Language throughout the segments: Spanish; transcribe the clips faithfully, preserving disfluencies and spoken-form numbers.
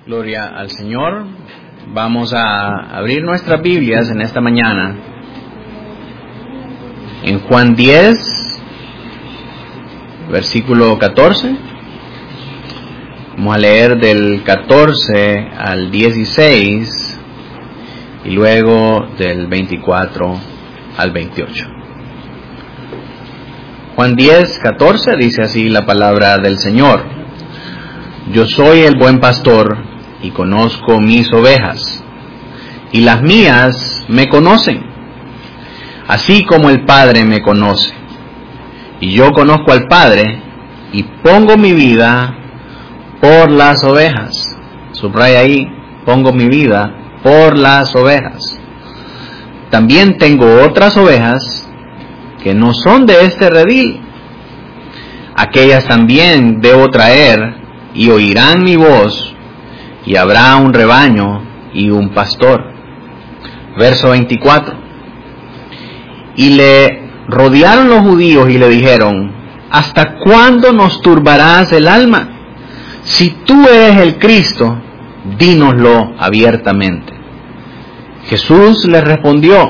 Gloria al Señor. Vamos a abrir nuestras Biblias en esta mañana en Juan diez, versículo catorce. Vamos a leer del catorce al dieciséis y luego del veinticuatro al veintiocho. Juan diez, catorce dice así la palabra del Señor: Yo soy el buen pastor y conozco mis ovejas, y las mías me conocen, así como el Padre me conoce. Y yo conozco al Padre y pongo mi vida por las ovejas. Subraya ahí, pongo mi vida por las ovejas. También tengo otras ovejas que no son de este redil. Aquellas también debo traer, y oirán mi voz, y habrá un rebaño y un pastor. Verso veinticuatro. Y le rodearon los judíos y le dijeron: ¿Hasta cuándo nos turbarás el alma? Si tú eres el Cristo, dínoslo abiertamente. Jesús les respondió: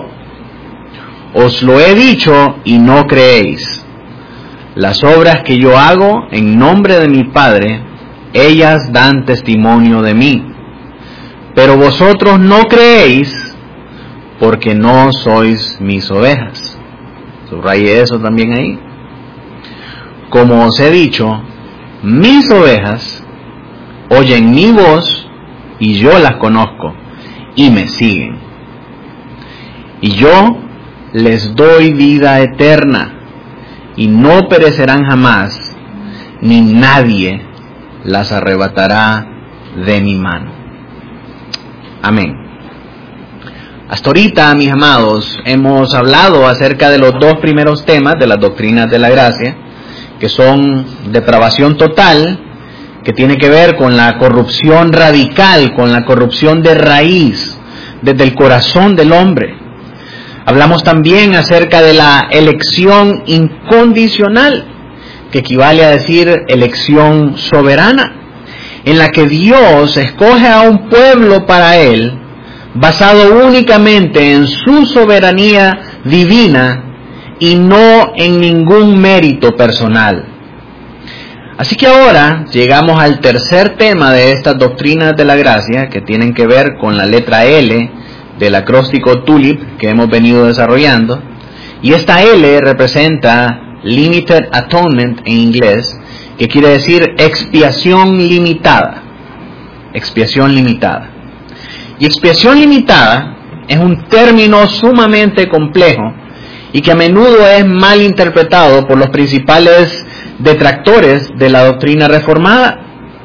Os lo he dicho y no creéis. Las obras que yo hago en nombre de mi Padre, ellas dan testimonio de mí. Pero vosotros no creéis porque no sois mis ovejas. Subraye eso también ahí. Como os he dicho, mis ovejas oyen mi voz y yo las conozco y me siguen. Y yo les doy vida eterna y no perecerán jamás, ni nadie las arrebatará de mi mano. Amén. Hasta ahorita, mis amados, hemos hablado acerca de los dos primeros temas de las doctrinas de la gracia, que son depravación total, que tiene que ver con la corrupción radical, con la corrupción de raíz, desde el corazón del hombre. Hablamos también acerca de la elección incondicional, que equivale a decir elección soberana, en la que Dios escoge a un pueblo para Él, basado únicamente en su soberanía divina y no en ningún mérito personal. Así que ahora llegamos al tercer tema de estas doctrinas de la gracia, que tienen que ver con la letra L del acróstico TULIP que hemos venido desarrollando, y esta L representa Limited Atonement en inglés, que quiere decir expiación limitada. Expiación limitada. Y expiación limitada es un término sumamente complejo y que a menudo es mal interpretado por los principales detractores de la doctrina reformada,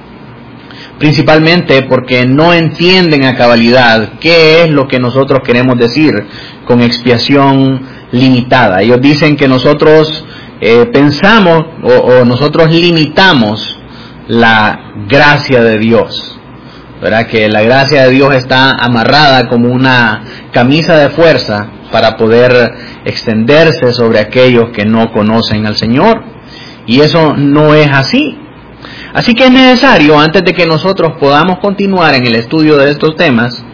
principalmente porque no entienden a cabalidad qué es lo que nosotros queremos decir con expiación limitada. Ellos dicen que nosotros eh, pensamos o, o nosotros limitamos la gracia de Dios, ¿verdad? Que la gracia de Dios está amarrada como una camisa de fuerza para poder extenderse sobre aquellos que no conocen al Señor. Y eso no es así. Así que es necesario, antes de que nosotros podamos continuar en el estudio de estos temas,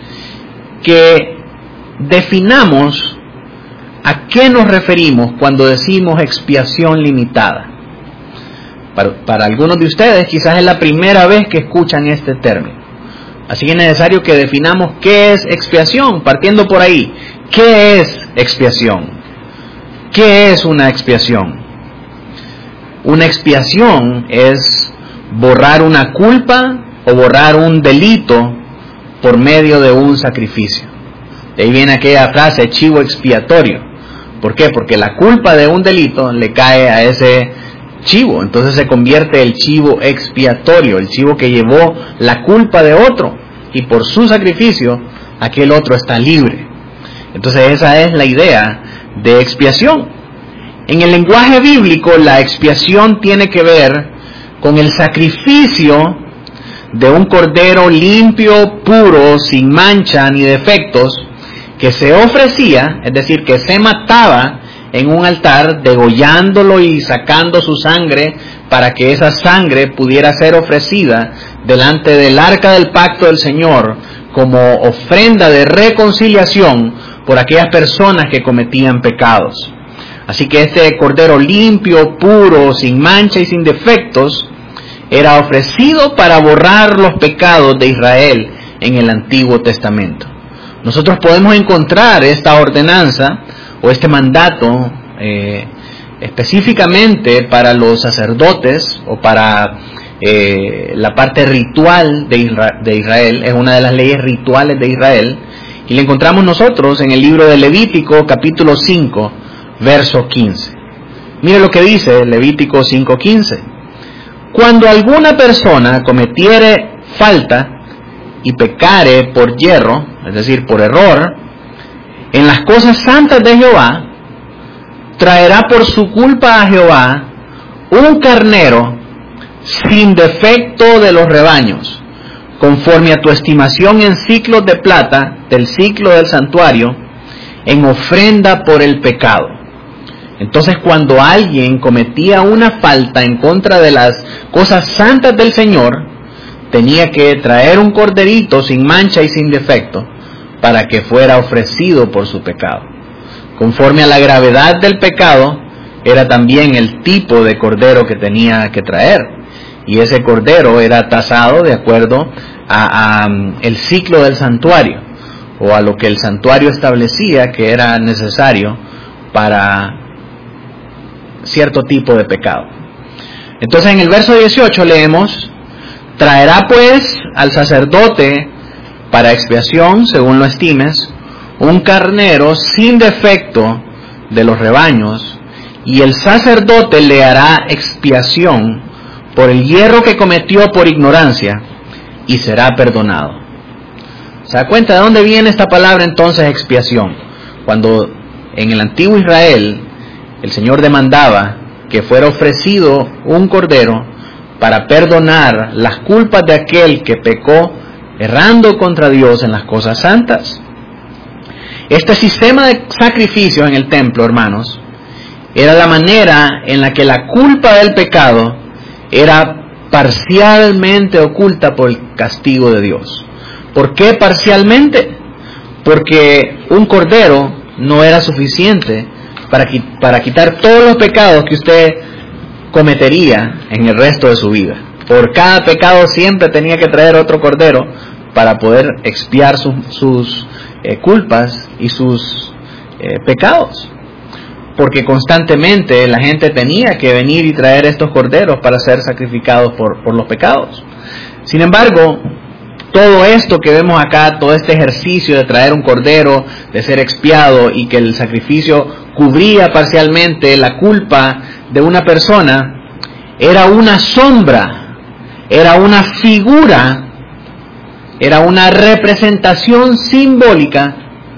que definamos a qué nos referimos cuando decimos expiación limitada. Para, para algunos de ustedes quizás es la primera vez que escuchan este término. Así que es necesario que definamos qué es expiación, partiendo por ahí. ¿Qué es expiación? ¿Qué es una expiación? Una expiación es borrar una culpa o borrar un delito por medio de un sacrificio. De ahí viene aquella frase, chivo expiatorio. ¿Por qué? Porque la culpa de un delito le cae a ese chivo. Entonces se convierte el chivo expiatorio, el chivo que llevó la culpa de otro. Y por su sacrificio, aquel otro está libre. Entonces esa es la idea de expiación. En el lenguaje bíblico, la expiación tiene que ver con el sacrificio de un cordero limpio, puro, sin mancha ni defectos, que se ofrecía, es decir, que se mataba en un altar, degollándolo y sacando su sangre para que esa sangre pudiera ser ofrecida delante del arca del pacto del Señor como ofrenda de reconciliación por aquellas personas que cometían pecados. Así que este cordero limpio, puro, sin mancha y sin defectos, era ofrecido para borrar los pecados de Israel en el Antiguo Testamento. Nosotros podemos encontrar esta ordenanza o este mandato eh, específicamente para los sacerdotes o para eh, la parte ritual de, Isra- de Israel. Es una de las leyes rituales de Israel, y la encontramos nosotros en el libro de Levítico capítulo cinco, verso quince. Mire lo que dice Levítico cinco quince. Cuando alguna persona cometiere falta y pecare por yerro, es decir, por error, en las cosas santas de Jehová, traerá por su culpa a Jehová un carnero sin defecto de los rebaños, conforme a tu estimación en ciclos de plata del ciclo del santuario, en ofrenda por el pecado. Entonces, cuando alguien cometía una falta en contra de las cosas santas del Señor, tenía que traer un corderito sin mancha y sin defecto para que fuera ofrecido por su pecado. Conforme a la gravedad del pecado, era también el tipo de cordero que tenía que traer. Y ese cordero era tasado de acuerdo a, a el ciclo del santuario, o a lo que el santuario establecía que era necesario para cierto tipo de pecado. Entonces, en el verso dieciocho leemos: traerá pues al sacerdote para expiación, según lo estimes, un carnero sin defecto de los rebaños, y el sacerdote le hará expiación por el hierro que cometió por ignorancia, y será perdonado. ¿Se da cuenta de dónde viene esta palabra entonces, expiación? Cuando en el antiguo Israel el Señor demandaba que fuera ofrecido un cordero para perdonar las culpas de aquel que pecó errando contra Dios en las cosas santas. Este sistema de sacrificios en el templo, hermanos, era la manera en la que la culpa del pecado era parcialmente oculta por el castigo de Dios. ¿Por qué parcialmente? Porque un cordero no era suficiente para, para quitar todos los pecados que usted cometería en el resto de su vida. Por cada pecado siempre tenía que traer otro cordero para poder expiar su, sus eh, culpas y sus eh, pecados. Porque constantemente la gente tenía que venir y traer estos corderos para ser sacrificados por, por los pecados. Sin embargo, todo esto que vemos acá, todo este ejercicio de traer un cordero, de ser expiado y que el sacrificio cubría parcialmente la culpa de una persona, era una sombra, era una figura, era una representación simbólica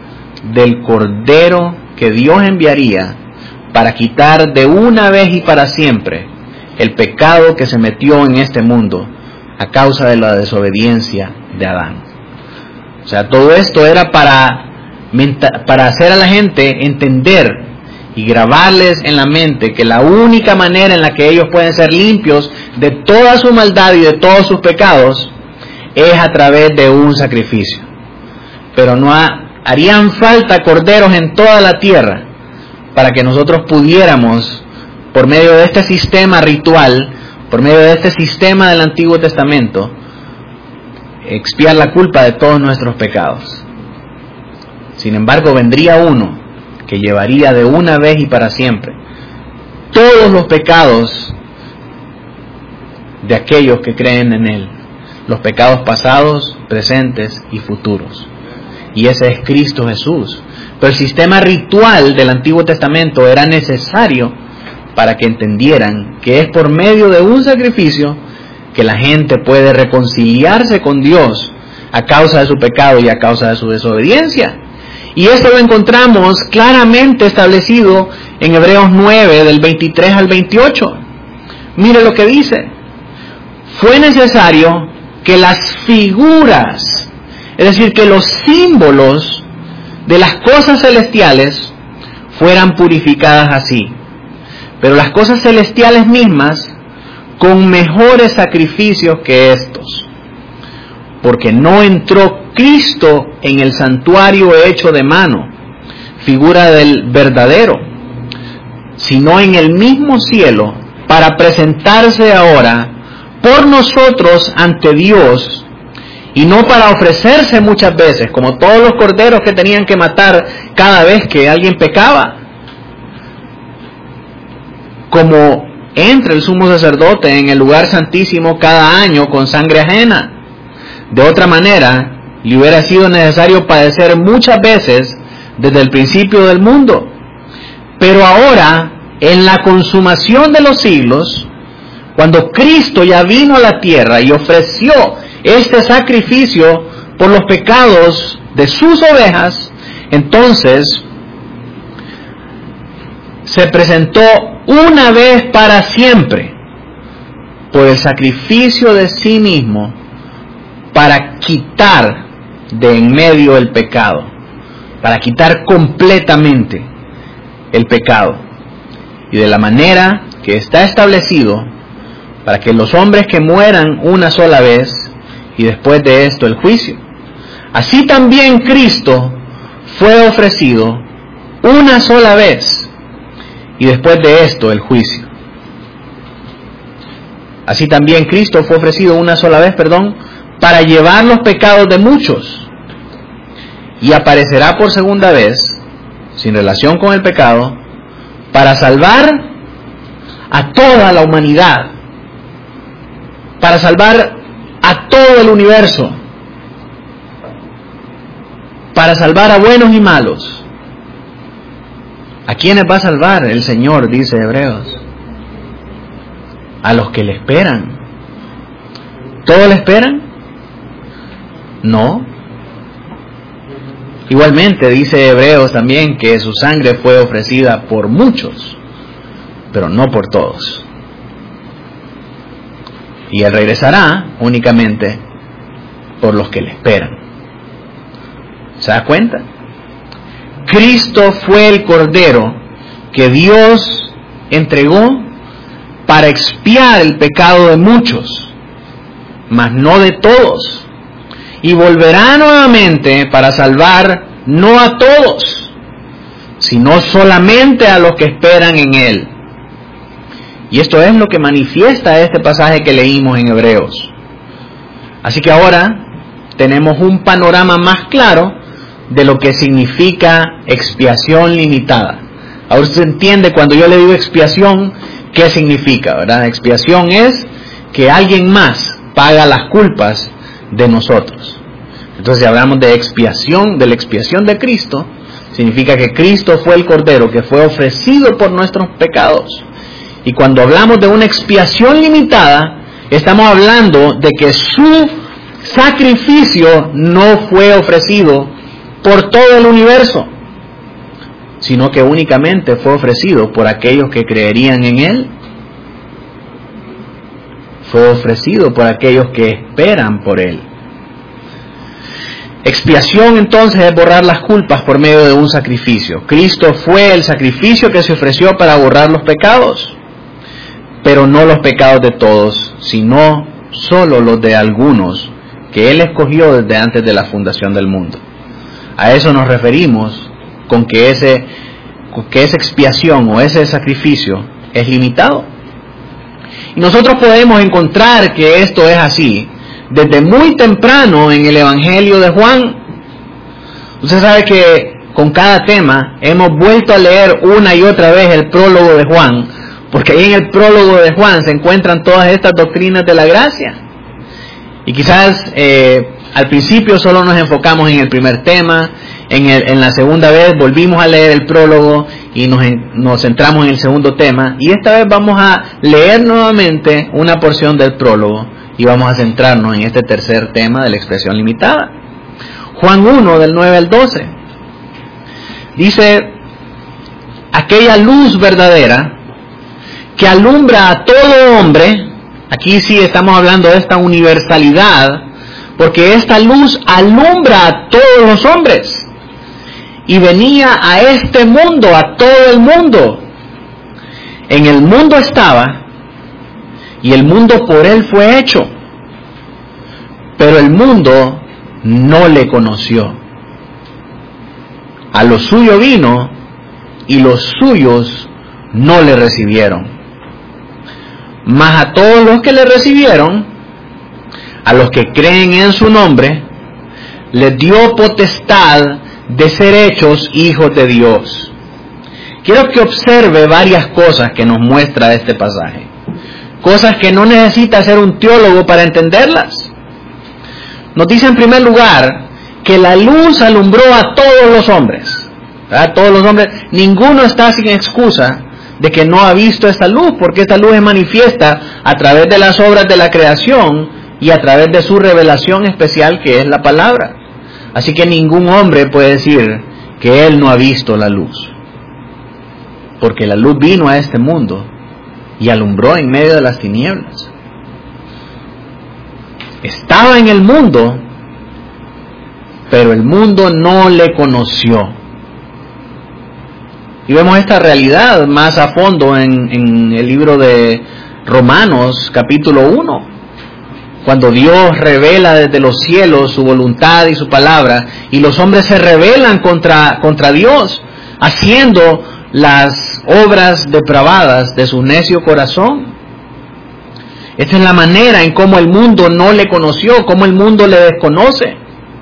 del cordero que Dios enviaría para quitar de una vez y para siempre el pecado que se metió en este mundo a causa de la desobediencia de Adán. O sea, todo esto era para, para hacer a la gente entender y grabarles en la mente que la única manera en la que ellos pueden ser limpios de toda su maldad y de todos sus pecados es a través de un sacrificio. Pero no ha, harían falta corderos en toda la tierra para que nosotros pudiéramos, por medio de este sistema ritual, por medio de este sistema del Antiguo Testamento, expiar la culpa de todos nuestros pecados. Sin embargo, vendría uno que llevaría de una vez y para siempre todos los pecados de aquellos que creen en Él, los pecados pasados, presentes y futuros. Y ese es Cristo Jesús. Pero el sistema ritual del Antiguo Testamento era necesario para que entendieran que es por medio de un sacrificio que la gente puede reconciliarse con Dios a causa de su pecado y a causa de su desobediencia. Y esto lo encontramos claramente establecido en Hebreos nueve, del veintitrés al veintiocho. Mire lo que dice: fue necesario que las figuras, es decir, que los símbolos de las cosas celestiales fueran purificadas así, pero las cosas celestiales mismas con mejores sacrificios que estos, porque no entró Cristo en el santuario hecho de mano, figura del verdadero, sino en el mismo cielo, para presentarse ahora por nosotros ante Dios, y no para ofrecerse muchas veces, como todos los corderos que tenían que matar cada vez que alguien pecaba, como entra el sumo sacerdote en el lugar santísimo cada año con sangre ajena. De otra manera, le hubiera sido necesario padecer muchas veces desde el principio del mundo. Pero ahora, en la consumación de los siglos, cuando Cristo ya vino a la tierra y ofreció este sacrificio por los pecados de sus ovejas, entonces se presentó una vez para siempre por el sacrificio de sí mismo para quitar de en medio el pecado, para quitar completamente el pecado, y de la manera que está establecido, para que los hombres que mueran una sola vez y después de esto el juicio. Así también Cristo fue ofrecido una sola vez y después de esto el juicio. Así también Cristo fue ofrecido una sola vez, perdón, para llevar los pecados de muchos, y aparecerá por segunda vez, sin relación con el pecado, para salvar a toda la humanidad, para salvar a todo el universo, para salvar a buenos y malos. ¿A quiénes va a salvar el Señor? Dice Hebreos. A los que le esperan. ¿Todos le esperan? No. Igualmente dice Hebreos también que su sangre fue ofrecida por muchos, pero no por todos. Y Él regresará únicamente por los que le esperan. ¿Se da cuenta? Cristo fue el Cordero que Dios entregó para expiar el pecado de muchos, mas no de todos. Y volverá nuevamente para salvar no a todos, sino solamente a los que esperan en Él. Y esto es lo que manifiesta este pasaje que leímos en Hebreos. Así que ahora tenemos un panorama más claro de lo que significa expiación limitada. Ahora se entiende cuando yo le digo expiación, qué significa, ¿verdad? Expiación es que alguien más paga las culpas de nosotros. Entonces, si hablamos de expiación, de la expiación de Cristo, significa que Cristo fue el Cordero que fue ofrecido por nuestros pecados. Y cuando hablamos de una expiación limitada, estamos hablando de que su sacrificio no fue ofrecido por todo el universo, sino que únicamente fue ofrecido por aquellos que creerían en Él. Fue ofrecido por aquellos que esperan por Él. Expiación entonces es borrar las culpas por medio de un sacrificio. Cristo fue el sacrificio que se ofreció para borrar los pecados, pero no los pecados de todos, sino solo los de algunos que Él escogió desde antes de la fundación del mundo. A eso nos referimos con que ese, que esa expiación o ese sacrificio es limitado. Y nosotros podemos encontrar que esto es así desde muy temprano en el Evangelio de Juan. Usted sabe que con cada tema hemos vuelto a leer una y otra vez el prólogo de Juan, porque ahí en el prólogo de Juan se encuentran todas estas doctrinas de la gracia. Y quizás eh, al principio solo nos enfocamos en el primer tema, en, el, en la segunda vez volvimos a leer el prólogo y nos, nos centramos en el segundo tema, y esta vez vamos a leer nuevamente una porción del prólogo y vamos a centrarnos en este tercer tema de la expresión limitada. Juan uno, del nueve al doce, dice: aquella luz verdadera que alumbra a todo hombre. Aquí sí estamos hablando de esta universalidad, porque esta luz alumbra a todos los hombres y venía a este mundo, a todo el mundo. En el mundo estaba, y el mundo por él fue hecho, pero el mundo no le conoció. A lo suyo vino, y los suyos no le recibieron. Mas a todos los que le recibieron, a los que creen en su nombre, les dio potestad de ser hechos hijos de Dios. Quiero que observe varias cosas que nos muestra este pasaje. Cosas que no necesita ser un teólogo para entenderlas. Nos dice en primer lugar que la luz alumbró a todos los hombres. A todos los hombres. Ninguno está sin excusa de que no ha visto esta luz, porque esta luz es manifiesta a través de las obras de la creación y a través de su revelación especial, que es la palabra. Así que ningún hombre puede decir que él no ha visto la luz, porque la luz vino a este mundo y alumbró en medio de las tinieblas. Estaba en el mundo, pero el mundo no le conoció. Y vemos esta realidad más a fondo en, en el libro de Romanos, capítulo uno. Cuando Dios revela desde los cielos su voluntad y su palabra, y los hombres se rebelan contra, contra Dios, haciendo las obras depravadas de su necio corazón. Esta es la manera en cómo el mundo no le conoció, cómo el mundo le desconoce.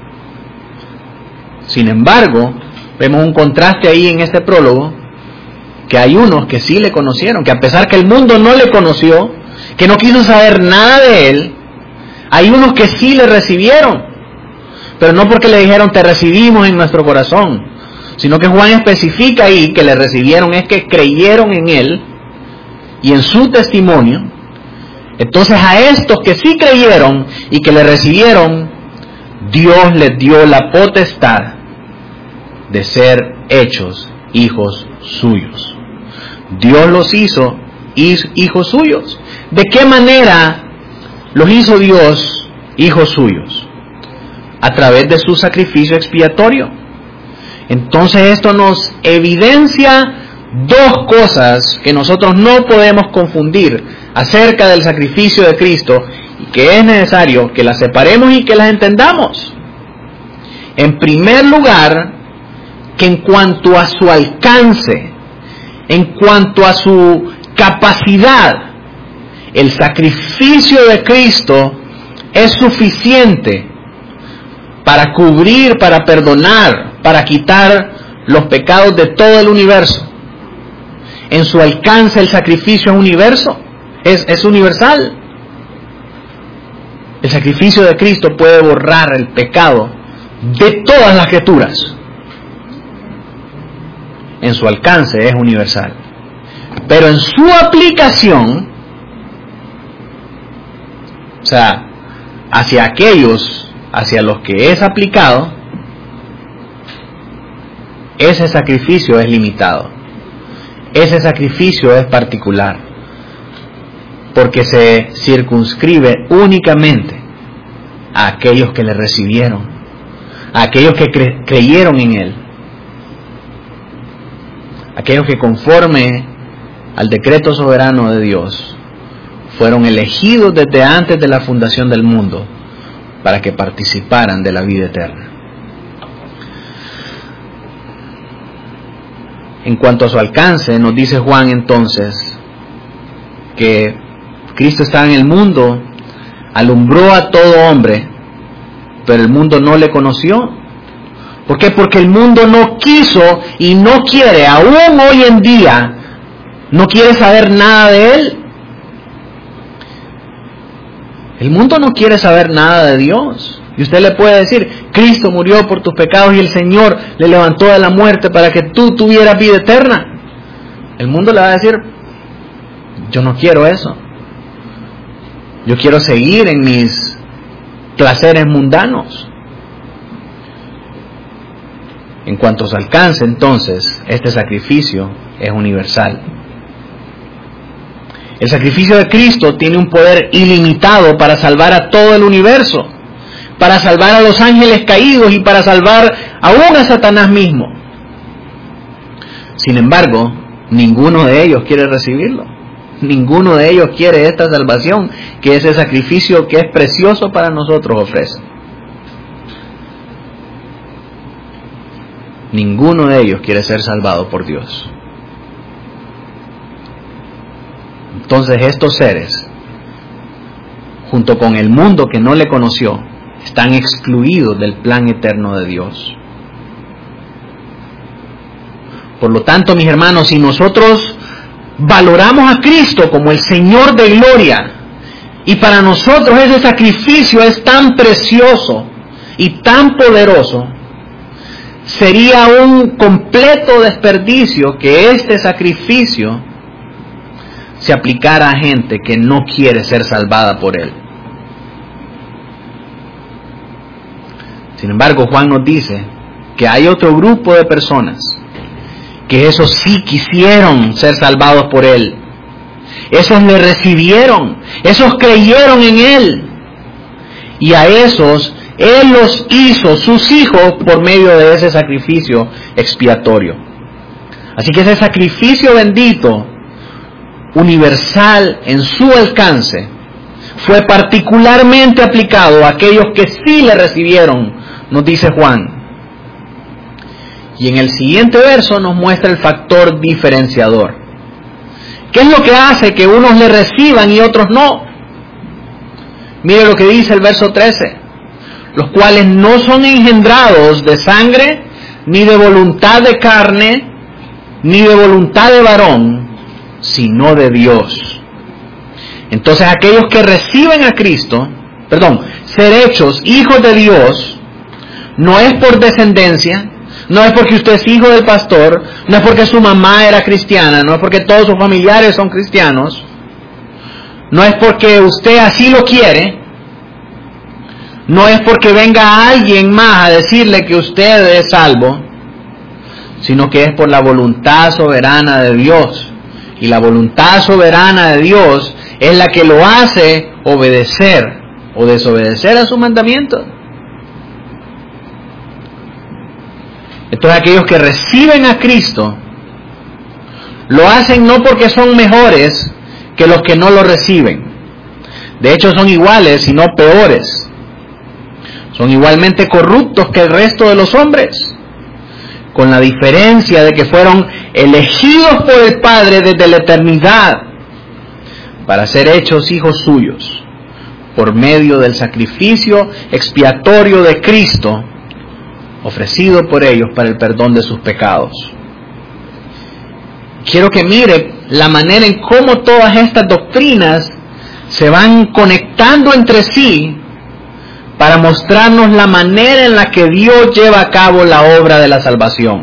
Sin embargo, vemos un contraste ahí en este prólogo, que hay unos que sí le conocieron, que a pesar que el mundo no le conoció, que no quiso saber nada de él, hay unos que sí le recibieron, pero no porque le dijeron te recibimos en nuestro corazón, sino que Juan especifica ahí que le recibieron es que creyeron en él y en su testimonio. Entonces a estos que sí creyeron y que le recibieron, Dios les dio la potestad de ser hechos hijos suyos. Dios los hizo hijos suyos. ¿De qué manera los hizo Dios hijos suyos? A través de su sacrificio expiatorio. Entonces esto nos evidencia dos cosas que nosotros no podemos confundir acerca del sacrificio de Cristo, y que es necesario que las separemos y que las entendamos. En primer lugar, que en cuanto a su alcance, en cuanto a su capacidad, el sacrificio de Cristo es suficiente para cubrir, para perdonar, para quitar los pecados de todo el universo. En su alcance el sacrificio es universo, es, es universal. El sacrificio de Cristo puede borrar el pecado de todas las criaturas. En su alcance es universal. Pero en su aplicación, o sea, hacia aquellos hacia los que es aplicado, ese sacrificio es limitado. Ese sacrificio es particular, porque se circunscribe únicamente a aquellos que le recibieron, a aquellos que cre- creyeron en él, aquellos que conforme al decreto soberano de Dios fueron elegidos desde antes de la fundación del mundo para que participaran de la vida eterna. En cuanto a su alcance, nos dice Juan entonces que Cristo estaba en el mundo, alumbró a todo hombre, pero el mundo no le conoció. ¿Por qué? Porque el mundo no quiso y no quiere, aún hoy en día, no quiere saber nada de él. El mundo no quiere saber nada de Dios. Y usted le puede decir, Cristo murió por tus pecados y el Señor le levantó de la muerte para que tú tuvieras vida eterna. El mundo le va a decir, yo no quiero eso. Yo quiero seguir en mis placeres mundanos. En cuanto a su alcance, entonces, este sacrificio es universal. El sacrificio de Cristo tiene un poder ilimitado para salvar a todo el universo, para salvar a los ángeles caídos y para salvar aún a Satanás mismo. Sin embargo, ninguno de ellos quiere recibirlo. Ninguno de ellos quiere esta salvación que ese sacrificio que es precioso para nosotros ofrece. Ninguno de ellos quiere ser salvado por Dios. Entonces estos seres, junto con el mundo que no le conoció, están excluidos del plan eterno de Dios. Por lo tanto, mis hermanos, si nosotros valoramos a Cristo como el Señor de gloria, y para nosotros ese sacrificio es tan precioso y tan poderoso, sería un completo desperdicio que este sacrificio se aplicara a gente que no quiere ser salvada por él. Sin embargo, Juan nos dice que hay otro grupo de personas que esos sí quisieron ser salvados por él. Esos le recibieron, esos creyeron en él, y a esos él los hizo sus hijos por medio de ese sacrificio expiatorio. Así que ese sacrificio bendito, universal en su alcance, fue particularmente aplicado a aquellos que sí le recibieron, nos dice Juan. Y en el siguiente verso nos muestra el factor diferenciador. ¿Qué es lo que hace que unos le reciban y otros no? Mire lo que dice el verso trece. Los cuales no son engendrados de sangre, ni de voluntad de carne, ni de voluntad de varón, sino de Dios. Entonces aquellos que reciben a Cristo, perdón, ser hechos hijos de Dios, no es por descendencia, no es porque usted es hijo del pastor, no es porque su mamá era cristiana, no es porque todos sus familiares son cristianos, no es porque usted así lo quiere, no es porque venga alguien más a decirle que usted es salvo, sino que es por la voluntad soberana de Dios. Y la voluntad soberana de Dios es la que lo hace obedecer o desobedecer a su mandamiento. Entonces aquellos que reciben a Cristo lo hacen no porque son mejores que los que no lo reciben. De hecho son iguales, sino peores. Son igualmente corruptos que el resto de los hombres, con la diferencia de que fueron elegidos por el Padre desde la eternidad para ser hechos hijos suyos por medio del sacrificio expiatorio de Cristo ofrecido por ellos para el perdón de sus pecados. Quiero que mire la manera en cómo todas estas doctrinas se van conectando entre sí para mostrarnos la manera en la que Dios lleva a cabo la obra de la salvación.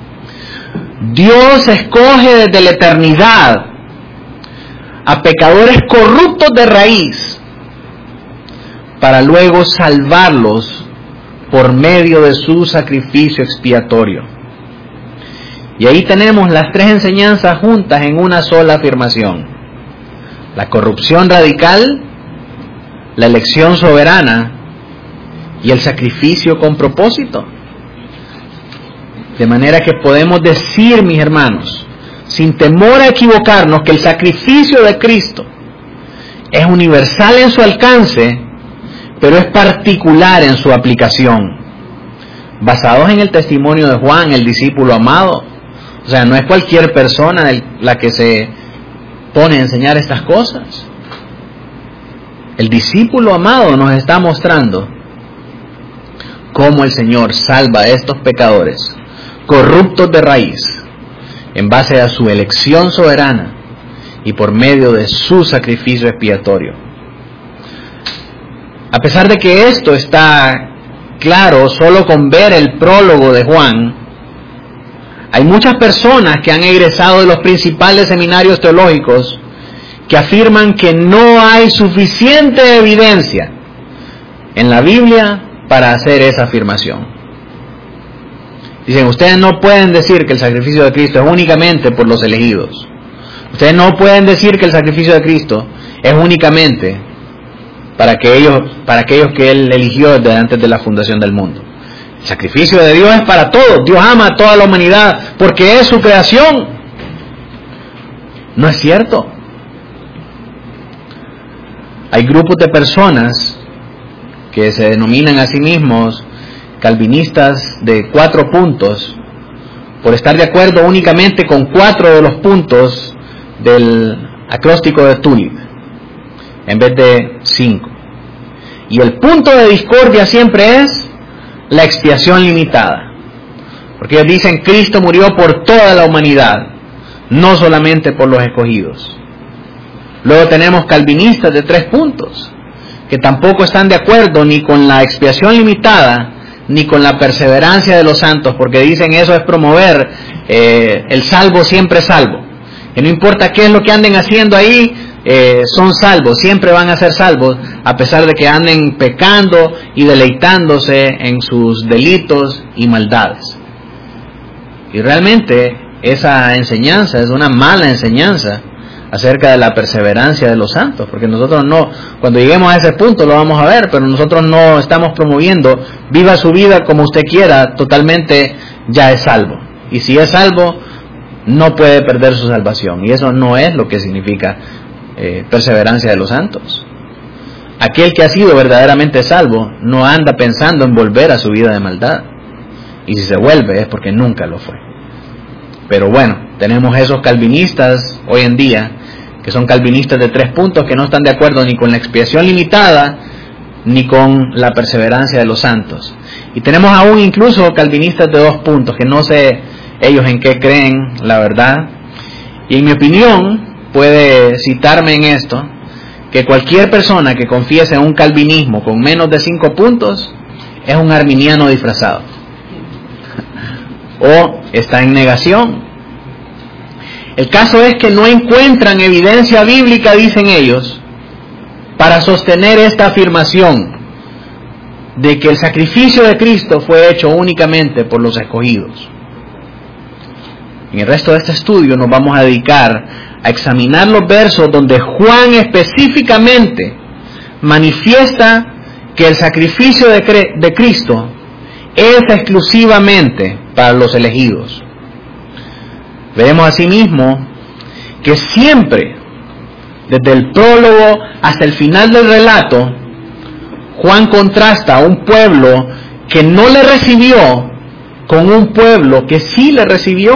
Dios escoge desde la eternidad a pecadores corruptos de raíz para luego salvarlos por medio de su sacrificio expiatorio. Y ahí tenemos las tres enseñanzas juntas en una sola afirmación: la corrupción radical, la elección soberana y el sacrificio con propósito. De manera que podemos decir, mis hermanos, sin temor a equivocarnos, que el sacrificio de Cristo es universal en su alcance, pero es particular en su aplicación, basados en el testimonio de Juan, el discípulo amado. O sea, no es cualquier persona la que se pone a enseñar estas cosas. El discípulo amado nos está mostrando cómo el Señor salva a estos pecadores corruptos de raíz en base a su elección soberana y por medio de su sacrificio expiatorio. A pesar de que esto está claro solo con ver el prólogo de Juan, hay muchas personas que han egresado de los principales seminarios teológicos que afirman que no hay suficiente evidencia en la Biblia para hacer esa afirmación. Dicen, ustedes no pueden decir que el sacrificio de Cristo es únicamente por los elegidos. Ustedes no pueden decir que el sacrificio de Cristo es únicamente para que ellos, para aquellos que Él eligió desde antes de la fundación del mundo. El sacrificio de Dios es para todos. Dios ama a toda la humanidad porque es su creación. No es cierto. Hay grupos de personas que se denominan a sí mismos calvinistas de cuatro puntos, por estar de acuerdo únicamente con cuatro de los puntos del acróstico de Tulip, en vez de cinco. Y el punto de discordia siempre es la expiación limitada, porque ellos dicen Cristo murió por toda la humanidad, no solamente por los escogidos. Luego tenemos calvinistas de tres puntos, que tampoco están de acuerdo ni con la expiación limitada, ni con la perseverancia de los santos, porque dicen eso es promover eh, el salvo siempre salvo. Que no importa qué es lo que anden haciendo ahí, eh, son salvos, siempre van a ser salvos, a pesar de que anden pecando y deleitándose en sus delitos y maldades. Y realmente esa enseñanza es una mala enseñanza acerca de la perseverancia de los santos, porque nosotros no, cuando lleguemos a ese punto lo vamos a ver, pero nosotros no estamos promoviendo viva su vida como usted quiera, totalmente ya es salvo, y si es salvo no puede perder su salvación, y eso no es lo que significa eh, perseverancia de los santos. Aquel que ha sido verdaderamente salvo no anda pensando en volver a su vida de maldad, y si se vuelve es porque nunca lo fue. Pero bueno, tenemos esos calvinistas hoy en día, que son calvinistas de tres puntos, que no están de acuerdo ni con la expiación limitada, ni con la perseverancia de los santos. Y tenemos aún incluso calvinistas de dos puntos, que no sé ellos en qué creen, la verdad. Y en mi opinión, puede citarme en esto, que cualquier persona que confiese un calvinismo con menos de cinco puntos, es un arminiano disfrazado. O está en negación. El caso es que no encuentran evidencia bíblica, dicen ellos, para sostener esta afirmación de que el sacrificio de Cristo fue hecho únicamente por los escogidos. En el resto de este estudio nos vamos a dedicar a examinar los versos donde Juan específicamente manifiesta que el sacrificio de, cre- de Cristo es exclusivamente para los elegidos. Veremos asimismo que siempre, desde el prólogo hasta el final del relato, Juan contrasta a un pueblo que no le recibió con un pueblo que sí le recibió.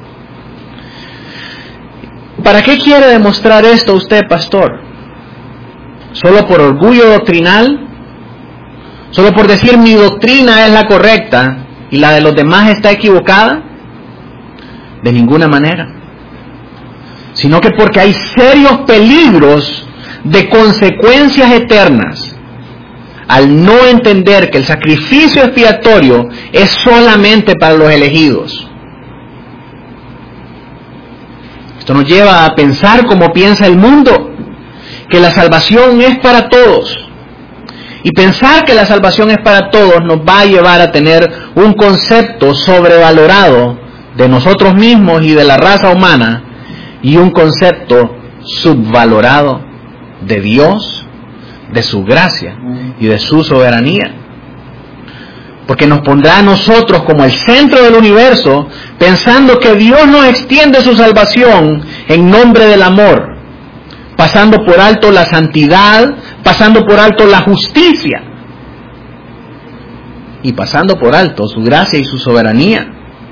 ¿Para qué quiere demostrar esto usted, pastor? ¿Solo por orgullo doctrinal? ¿Solo por decir mi doctrina es la correcta y la de los demás está equivocada? De ninguna manera. Sino que porque hay serios peligros de consecuencias eternas al no entender que el sacrificio expiatorio es solamente para los elegidos. Esto nos lleva a pensar como piensa el mundo, que la salvación es para todos. Y pensar que la salvación es para todos nos va a llevar a tener un concepto sobrevalorado de nosotros mismos y de la raza humana, y un concepto subvalorado de Dios, de su gracia y de su soberanía. Porque nos pondrá a nosotros como el centro del universo, pensando que Dios nos extiende su salvación en nombre del amor, pasando por alto la santidad, pasando por alto la justicia, y pasando por alto su gracia y su soberanía.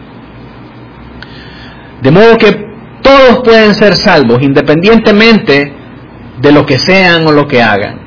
De modo que todos pueden ser salvos, independientemente de lo que sean o lo que hagan.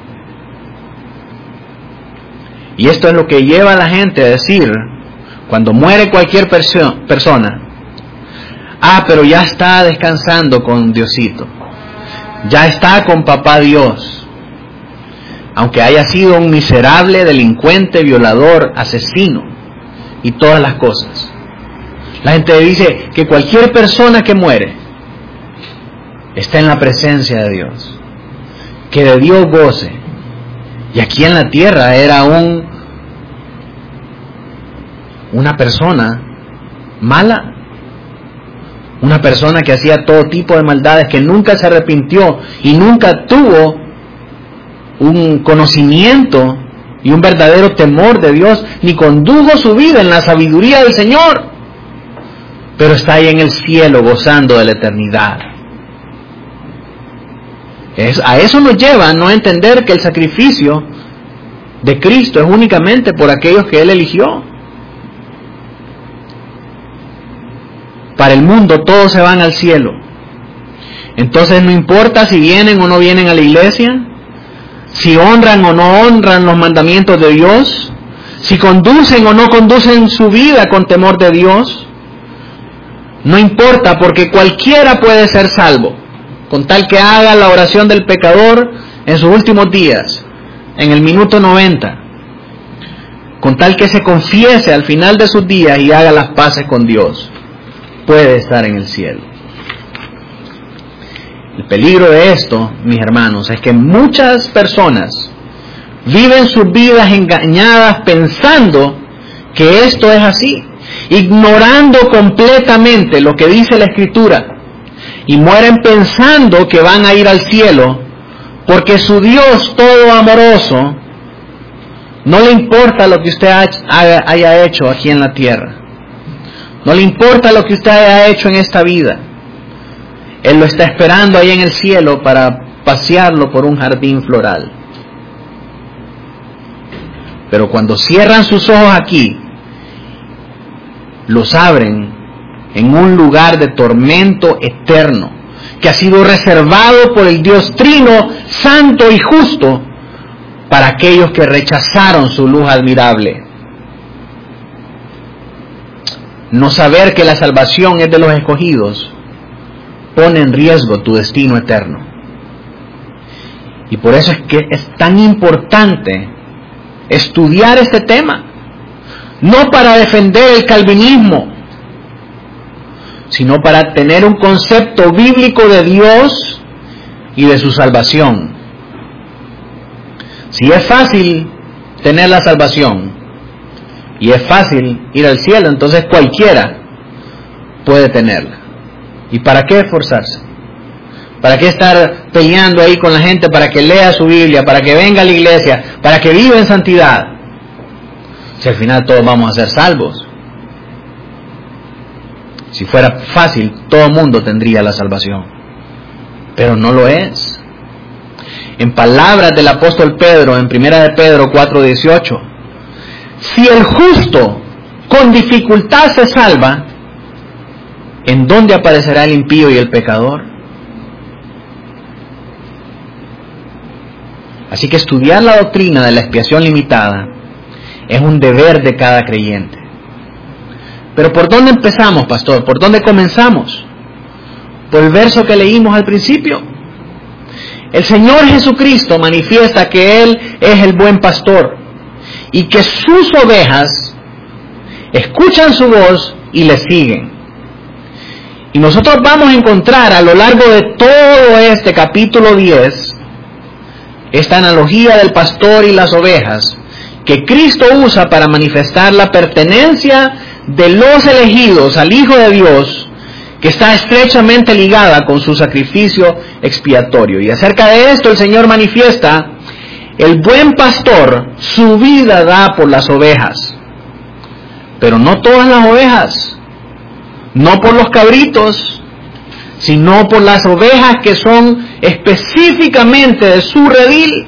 Y esto es lo que lleva a la gente a decir, cuando muere cualquier perso- persona, ah, pero ya está descansando con Diosito, ya está con papá Dios, aunque haya sido un miserable, delincuente, violador, asesino y todas las cosas. La gente dice que cualquier persona que muere está en la presencia de Dios, que de Dios goce. Y aquí en la tierra era un una persona mala, una persona que hacía todo tipo de maldades, que nunca se arrepintió y nunca tuvo un conocimiento y un verdadero temor de Dios, ni condujo su vida en la sabiduría del Señor, pero está ahí en el cielo gozando de la eternidad. Es, a eso nos lleva a no entender que el sacrificio de Cristo es únicamente por aquellos que Él eligió. Para el mundo todos se van al cielo. Entonces no importa si vienen o no vienen a la iglesia, si honran o no honran los mandamientos de Dios, si conducen o no conducen su vida con temor de Dios, no importa, porque cualquiera puede ser salvo, con tal que haga la oración del pecador en sus últimos días, en el minuto noventa, con tal que se confiese al final de sus días y haga las paces con Dios, puede estar en el cielo. El peligro de esto, mis hermanos, es que muchas personas viven sus vidas engañadas pensando que esto es así, ignorando completamente lo que dice la Escritura, y mueren pensando que van a ir al cielo porque su Dios todo amoroso no le importa lo que usted haya hecho aquí en la tierra, no le importa lo que usted haya hecho en esta vida. Él lo está esperando ahí en el cielo para pasearlo por un jardín floral. Pero cuando cierran sus ojos aquí, los abren en un lugar de tormento eterno, que ha sido reservado por el Dios Trino, santo y justo, para aquellos que rechazaron su luz admirable. No saber que la salvación es de los escogidos pone en riesgo tu destino eterno. Y por eso es que es tan importante estudiar este tema, no para defender el calvinismo, sino para tener un concepto bíblico de Dios y de su salvación. Si es fácil tener la salvación y es fácil ir al cielo, entonces cualquiera puede tenerla. ¿Y para qué esforzarse? ¿Para qué estar peleando ahí con la gente para que lea su Biblia, para que venga a la iglesia, para que viva en santidad? Si al final todos vamos a ser salvos. Si fuera fácil, todo el mundo tendría la salvación. Pero no lo es. En palabras del apóstol Pedro, en primera de Pedro cuatro dieciocho, si el justo con dificultad se salva, ¿en dónde aparecerá el impío y el pecador? Así que estudiar la doctrina de la expiación limitada es un deber de cada creyente. Pero ¿por dónde empezamos, pastor? ¿Por dónde comenzamos? Por el verso que leímos al principio. El Señor Jesucristo manifiesta que Él es el buen pastor y que sus ovejas escuchan su voz y le siguen. Y nosotros vamos a encontrar a lo largo de todo este capítulo diez esta analogía del pastor y las ovejas que Cristo usa para manifestar la pertenencia de los elegidos al Hijo de Dios, que está estrechamente ligada con su sacrificio expiatorio. Y acerca de esto el Señor manifiesta: el buen pastor su vida da por las ovejas, pero no todas las ovejas, no por los cabritos, sino por las ovejas que son específicamente de su redil.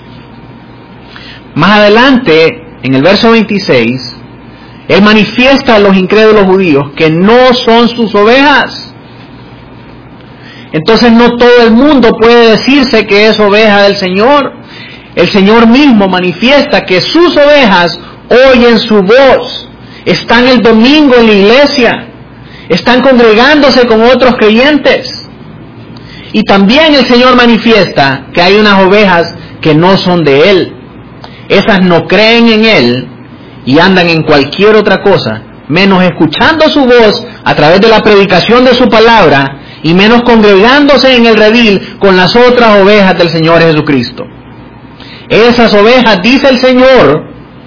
Más adelante, en el verso veintiséis, Él manifiesta a los incrédulos judíos que no son sus ovejas. Entonces no todo el mundo puede decirse que es oveja del Señor. El Señor mismo manifiesta que sus ovejas oyen su voz, están el domingo en la iglesia, están congregándose con otros creyentes. Y también el Señor manifiesta que hay unas ovejas que no son de Él. Esas no creen en Él y andan en cualquier otra cosa, menos escuchando su voz a través de la predicación de su palabra, y menos congregándose en el redil con las otras ovejas del Señor Jesucristo. Esas ovejas, dice el Señor,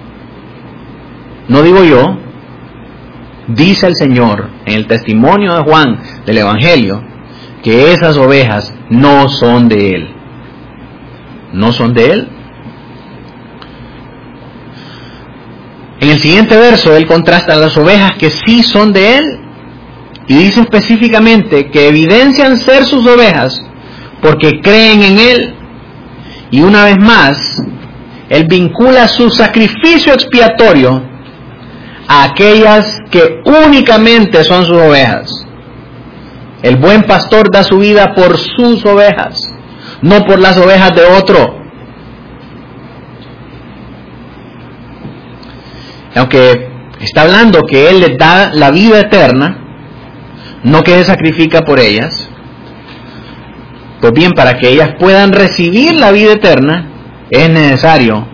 no digo yo, dice el Señor en el testimonio de Juan del Evangelio, que esas ovejas no son de Él. No son de Él. En el siguiente verso, él contrasta las ovejas que sí son de él, y dice específicamente que evidencian ser sus ovejas porque creen en él. Y una vez más, él vincula su sacrificio expiatorio a aquellas que únicamente son sus ovejas. El buen pastor da su vida por sus ovejas, no por las ovejas de otro. Aunque está hablando que él les da la vida eterna, no que se sacrifica por ellas. Pues bien, para que ellas puedan recibir la vida eterna, es necesario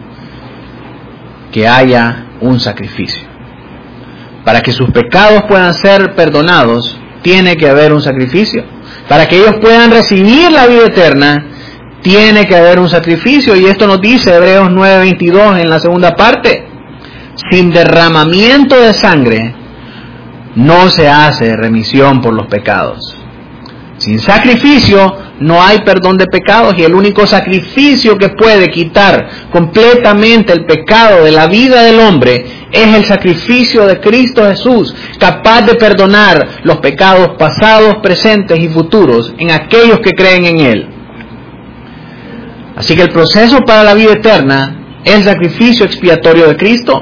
que haya un sacrificio. Para que sus pecados puedan ser perdonados, tiene que haber un sacrificio. Para que ellos puedan recibir la vida eterna, tiene que haber un sacrificio. Y esto nos dice Hebreos nueve veintidós en la segunda parte. Sin derramamiento de sangre no se hace remisión por los pecados. Sin sacrificio no hay perdón de pecados, y el único sacrificio que puede quitar completamente el pecado de la vida del hombre es el sacrificio de Cristo Jesús, capaz de perdonar los pecados pasados, presentes y futuros en aquellos que creen en Él. Así que el proceso para la vida eterna es el sacrificio expiatorio de Cristo.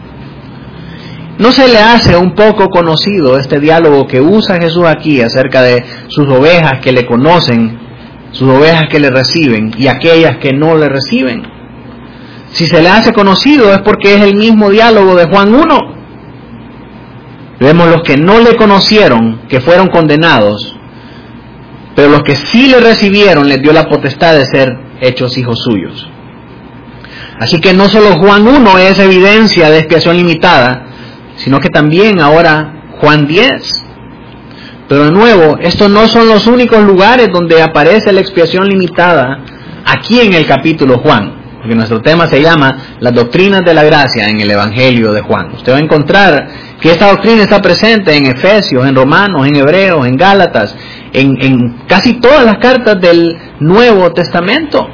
¿No se le hace un poco conocido este diálogo que usa Jesús aquí acerca de sus ovejas que le conocen, sus ovejas que le reciben y aquellas que no le reciben? Si se le hace conocido es porque es el mismo diálogo de Juan uno. Vemos los que no le conocieron, que fueron condenados, pero los que sí le recibieron les dio la potestad de ser hechos hijos suyos. Así que no solo Juan uno es evidencia de expiación limitada, sino que también ahora Juan diez. Pero de nuevo, estos no son los únicos lugares donde aparece la expiación limitada aquí en el capítulo Juan, porque nuestro tema se llama las doctrinas de la gracia en el Evangelio de Juan. Usted va a encontrar que esta doctrina está presente en Efesios, en Romanos, en Hebreos, en Gálatas, en, en casi todas las cartas del Nuevo Testamento.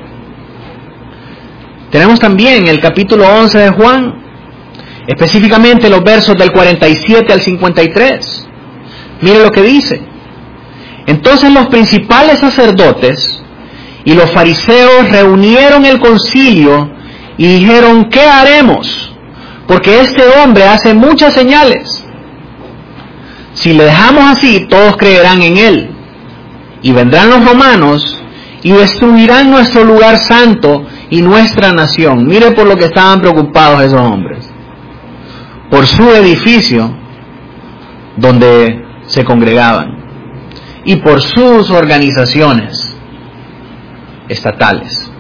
Tenemos también el capítulo once de Juan, específicamente los versos del cuarenta y siete al cincuenta y tres. Mire lo que dice. Entonces los principales sacerdotes y los fariseos reunieron el concilio y dijeron: ¿qué haremos? Porque este hombre hace muchas señales. Si le dejamos así, todos creerán en él. Y vendrán los romanos y destruirán nuestro lugar santo y nuestra nación. Mire por lo que estaban preocupados esos hombres. Por su edificio donde se congregaban y por sus organizaciones estatales.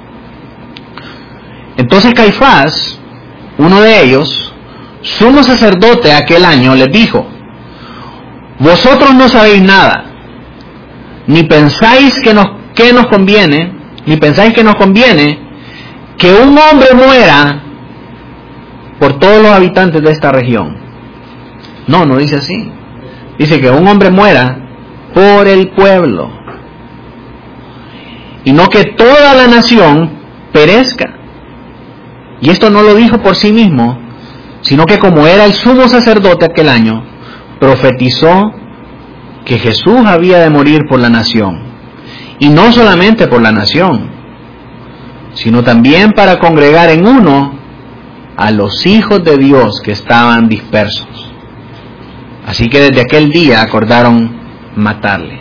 Entonces Caifás, uno de ellos, sumo sacerdote aquel año, les dijo: vosotros no sabéis nada, ni pensáis que nos, que nos conviene, ni pensáis que nos conviene que un hombre muera por todos los habitantes de esta región. No, no dice así. Dice que un hombre muera por el pueblo, y no que toda la nación perezca. Y esto no lo dijo por sí mismo, sino que como era el sumo sacerdote aquel año, profetizó que Jesús había de morir por la nación. Y no solamente por la nación, sino también para congregar en uno a los hijos de Dios que estaban dispersos. Así que desde aquel día acordaron matarle.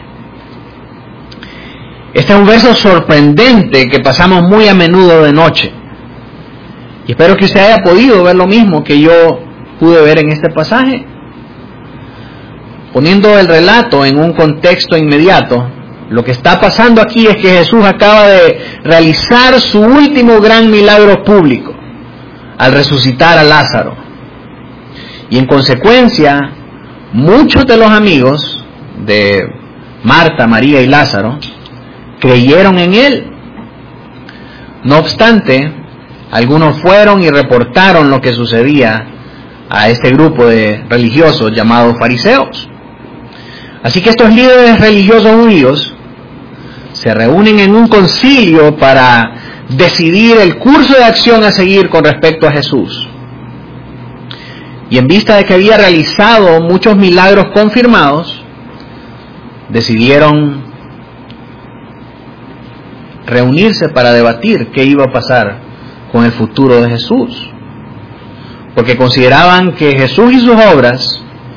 Este es un verso sorprendente que pasamos muy a menudo de noche. Y espero que usted haya podido ver lo mismo que yo pude ver en este pasaje. Poniendo el relato en un contexto inmediato, lo que está pasando aquí es que Jesús acaba de realizar su último gran milagro público al resucitar a Lázaro. Y en consecuencia, muchos de los amigos de Marta, María y Lázaro creyeron en él. No obstante, algunos fueron y reportaron lo que sucedía a este grupo de religiosos llamados fariseos. Así que estos líderes religiosos judíos se reúnen en un concilio para decidir el curso de acción a seguir con respecto a Jesús. Y en vista de que había realizado muchos milagros confirmados, decidieron reunirse para debatir qué iba a pasar con el futuro de Jesús. Porque consideraban que Jesús y sus obras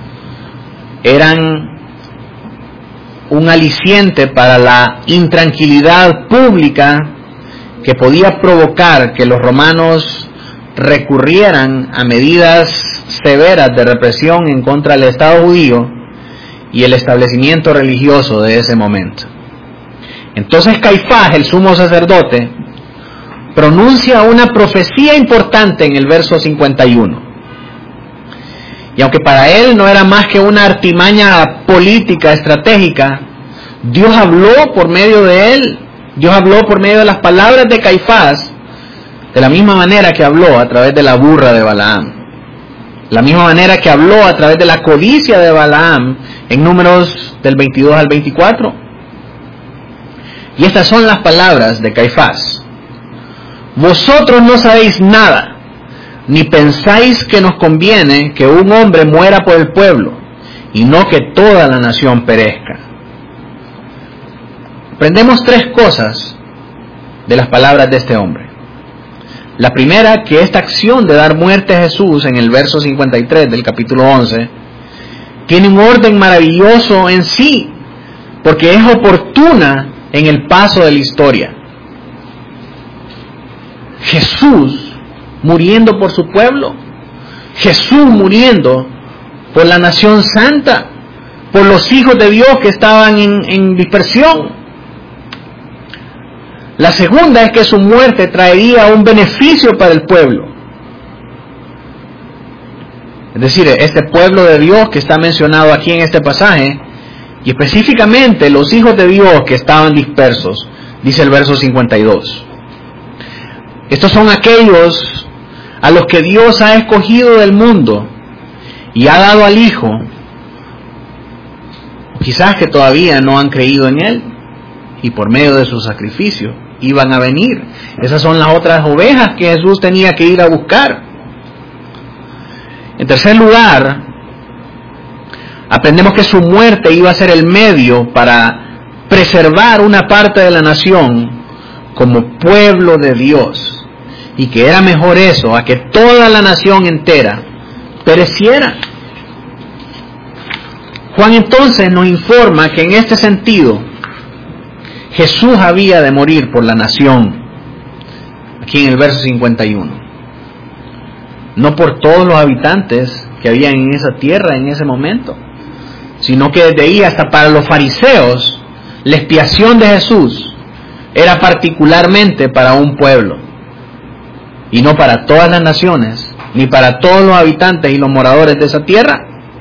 eran un aliciente para la intranquilidad pública que podía provocar que los romanos recurrieran a medidas severas de represión en contra del Estado judío y el establecimiento religioso de ese momento. Entonces Caifás, el sumo sacerdote, pronuncia una profecía importante en el verso cincuenta y uno. Y aunque para él no era más que una artimaña política, estratégica, Dios habló por medio de él, Dios habló por medio de las palabras de Caifás, de la misma manera que habló a través de la burra de Balaam, la misma manera que habló a través de la codicia de Balaam en Números del veintidós al veinticuatro. Y estas son las palabras de Caifás: vosotros no sabéis nada, ni pensáis que nos conviene que un hombre muera por el pueblo, y no que toda la nación perezca. Aprendemos tres cosas de las palabras de este hombre. La primera, que esta acción de dar muerte a Jesús en el verso cincuenta y tres del capítulo once tiene un orden maravilloso en sí, porque es oportuna en el paso de la historia. Jesús muriendo por su pueblo, Jesús muriendo por la nación santa, por los hijos de Dios que estaban en, en dispersión. La segunda es que su muerte traería un beneficio para el pueblo. Es decir, este pueblo de Dios que está mencionado aquí en este pasaje, y específicamente los hijos de Dios que estaban dispersos, dice el verso cincuenta y dos. Estos son aquellos a los que Dios ha escogido del mundo y ha dado al Hijo, quizás que todavía no han creído en Él, y por medio de su sacrificio iban a venir. Esas son las otras ovejas que Jesús tenía que ir a buscar. En tercer lugar, aprendemos que su muerte iba a ser el medio para preservar una parte de la nación como pueblo de Dios, y que era mejor eso a que toda la nación entera pereciera. Juan entonces nos informa que en este sentido Jesús había de morir por la nación, aquí en el verso cincuenta y uno. No por todos los habitantes que había en esa tierra en ese momento, sino que desde ahí hasta para los fariseos, la expiación de Jesús era particularmente para un pueblo, y no para todas las naciones, ni para todos los habitantes y los moradores de esa tierra.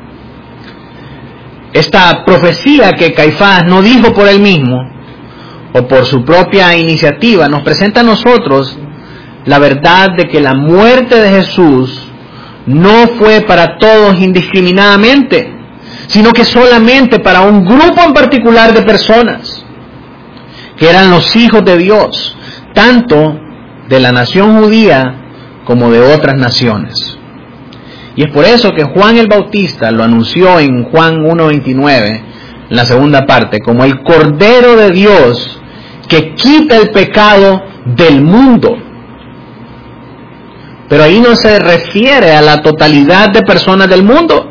Esta profecía que Caifás no dijo por él mismo, o por su propia iniciativa, nos presenta a nosotros la verdad de que la muerte de Jesús no fue para todos indiscriminadamente, sino que solamente para un grupo en particular de personas, que eran los hijos de Dios, tanto de la nación judía como de otras naciones. Y es por eso que Juan el Bautista lo anunció en Juan uno veintinueve, en la segunda parte, como el Cordero de Dios que quita el pecado del mundo. Pero ahí no se refiere a la totalidad de personas del mundo,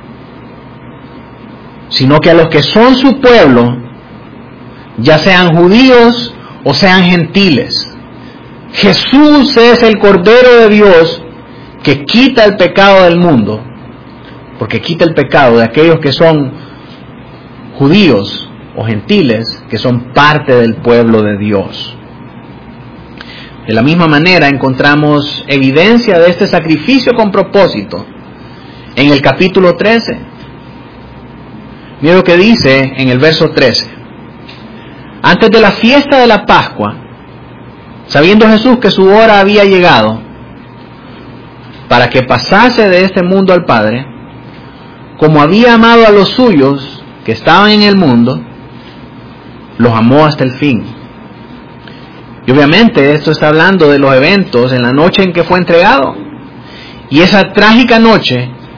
sino que a los que son su pueblo, ya sean judíos o sean gentiles. Jesús es el Cordero de Dios que quita el pecado del mundo, porque quita el pecado de aquellos que son judíos o gentiles, que son parte del pueblo de Dios. De la misma manera encontramos evidencia de este sacrificio con propósito en el capítulo trece. Mira lo que dice en el verso trece. Antes de la fiesta de la Pascua, sabiendo Jesús que su hora había llegado para que pasase de este mundo al Padre, como había amado a los suyos que estaban en el mundo, los amó hasta el fin. Y obviamente esto está hablando de los eventos en la noche en que fue entregado. Y esa trágica noche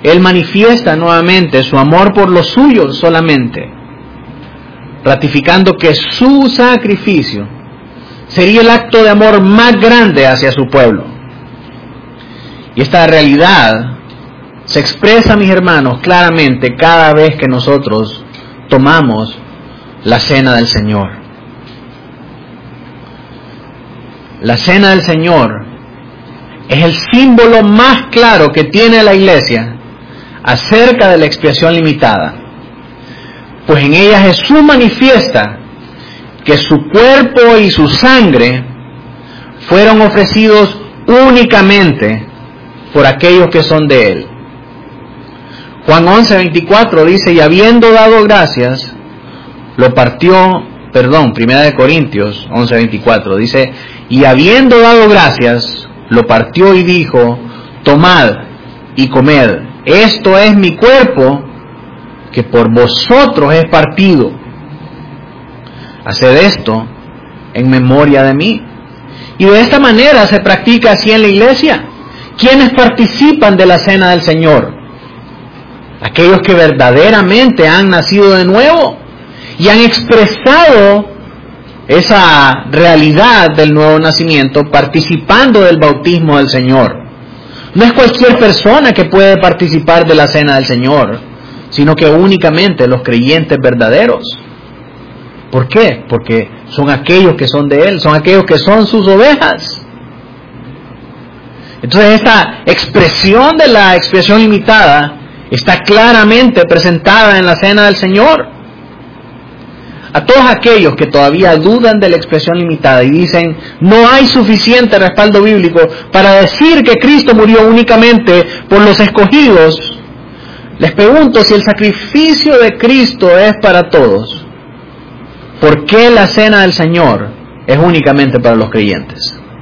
Él manifiesta nuevamente su amor por los suyos solamente, ratificando que su sacrificio sería el acto de amor más grande hacia su pueblo. Y esta realidad se expresa, mis hermanos, claramente cada vez que nosotros tomamos la cena del Señor. La cena del Señor es el símbolo más claro que tiene la Iglesia acerca de la expiación limitada, pues en ella Jesús manifiesta que su cuerpo y su sangre fueron ofrecidos únicamente por aquellos que son de Él. Juan once veinticuatro dice, y habiendo dado gracias, lo partió, perdón, Primera de Corintios once veinticuatro dice, y habiendo dado gracias, lo partió y dijo, tomad y comed, esto es mi cuerpo, que por vosotros es partido. Haced esto en memoria de mí. Y de esta manera se practica así en la iglesia. ¿Quiénes participan de la cena del Señor? Aquellos que verdaderamente han nacido de nuevo y han expresado esa realidad del nuevo nacimiento participando del bautismo del Señor. No es cualquier persona que puede participar de la cena del Señor, sino que únicamente los creyentes verdaderos. ¿Por qué? Porque son aquellos que son de Él, son aquellos que son sus ovejas. Entonces esta expresión de la expiación limitada está claramente presentada en la cena del Señor. A todos aquellos que todavía dudan de la expresión limitada y dicen no hay suficiente respaldo bíblico para decir que Cristo murió únicamente por los escogidos, les pregunto, si el sacrificio de Cristo es para todos, ¿por qué la cena del Señor es únicamente para los creyentes?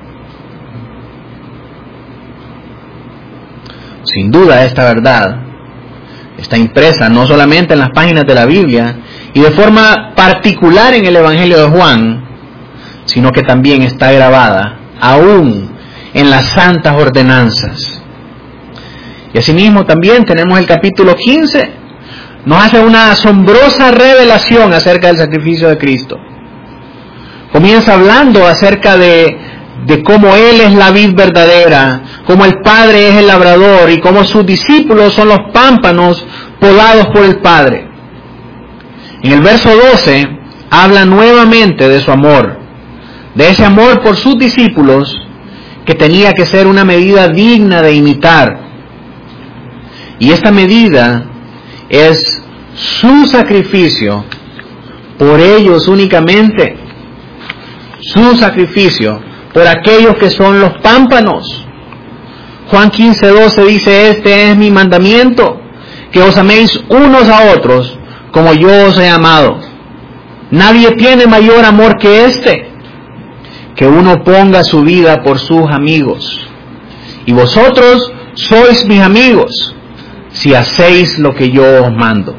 Sin duda esta verdad está impresa no solamente en las páginas de la Biblia y de forma particular en el Evangelio de Juan, sino que también está grabada aún en las santas ordenanzas. Y asimismo también tenemos el capítulo quince, nos hace una asombrosa revelación acerca del sacrificio de Cristo. Comienza hablando acerca de, de cómo Él es la vid verdadera, cómo el Padre es el labrador y cómo sus discípulos son los pámpanos podados por el Padre. En el verso doce habla nuevamente de su amor, de ese amor por sus discípulos que tenía que ser una medida digna de imitar. Y esta medida es su sacrificio por ellos únicamente, su sacrificio por aquellos que son los pámpanos. Juan quince doce dice, este es mi mandamiento, que os améis unos a otros como yo os he amado. Nadie tiene mayor amor que este, que uno ponga su vida por sus amigos. Y vosotros sois mis amigos, si hacéis lo que yo os mando.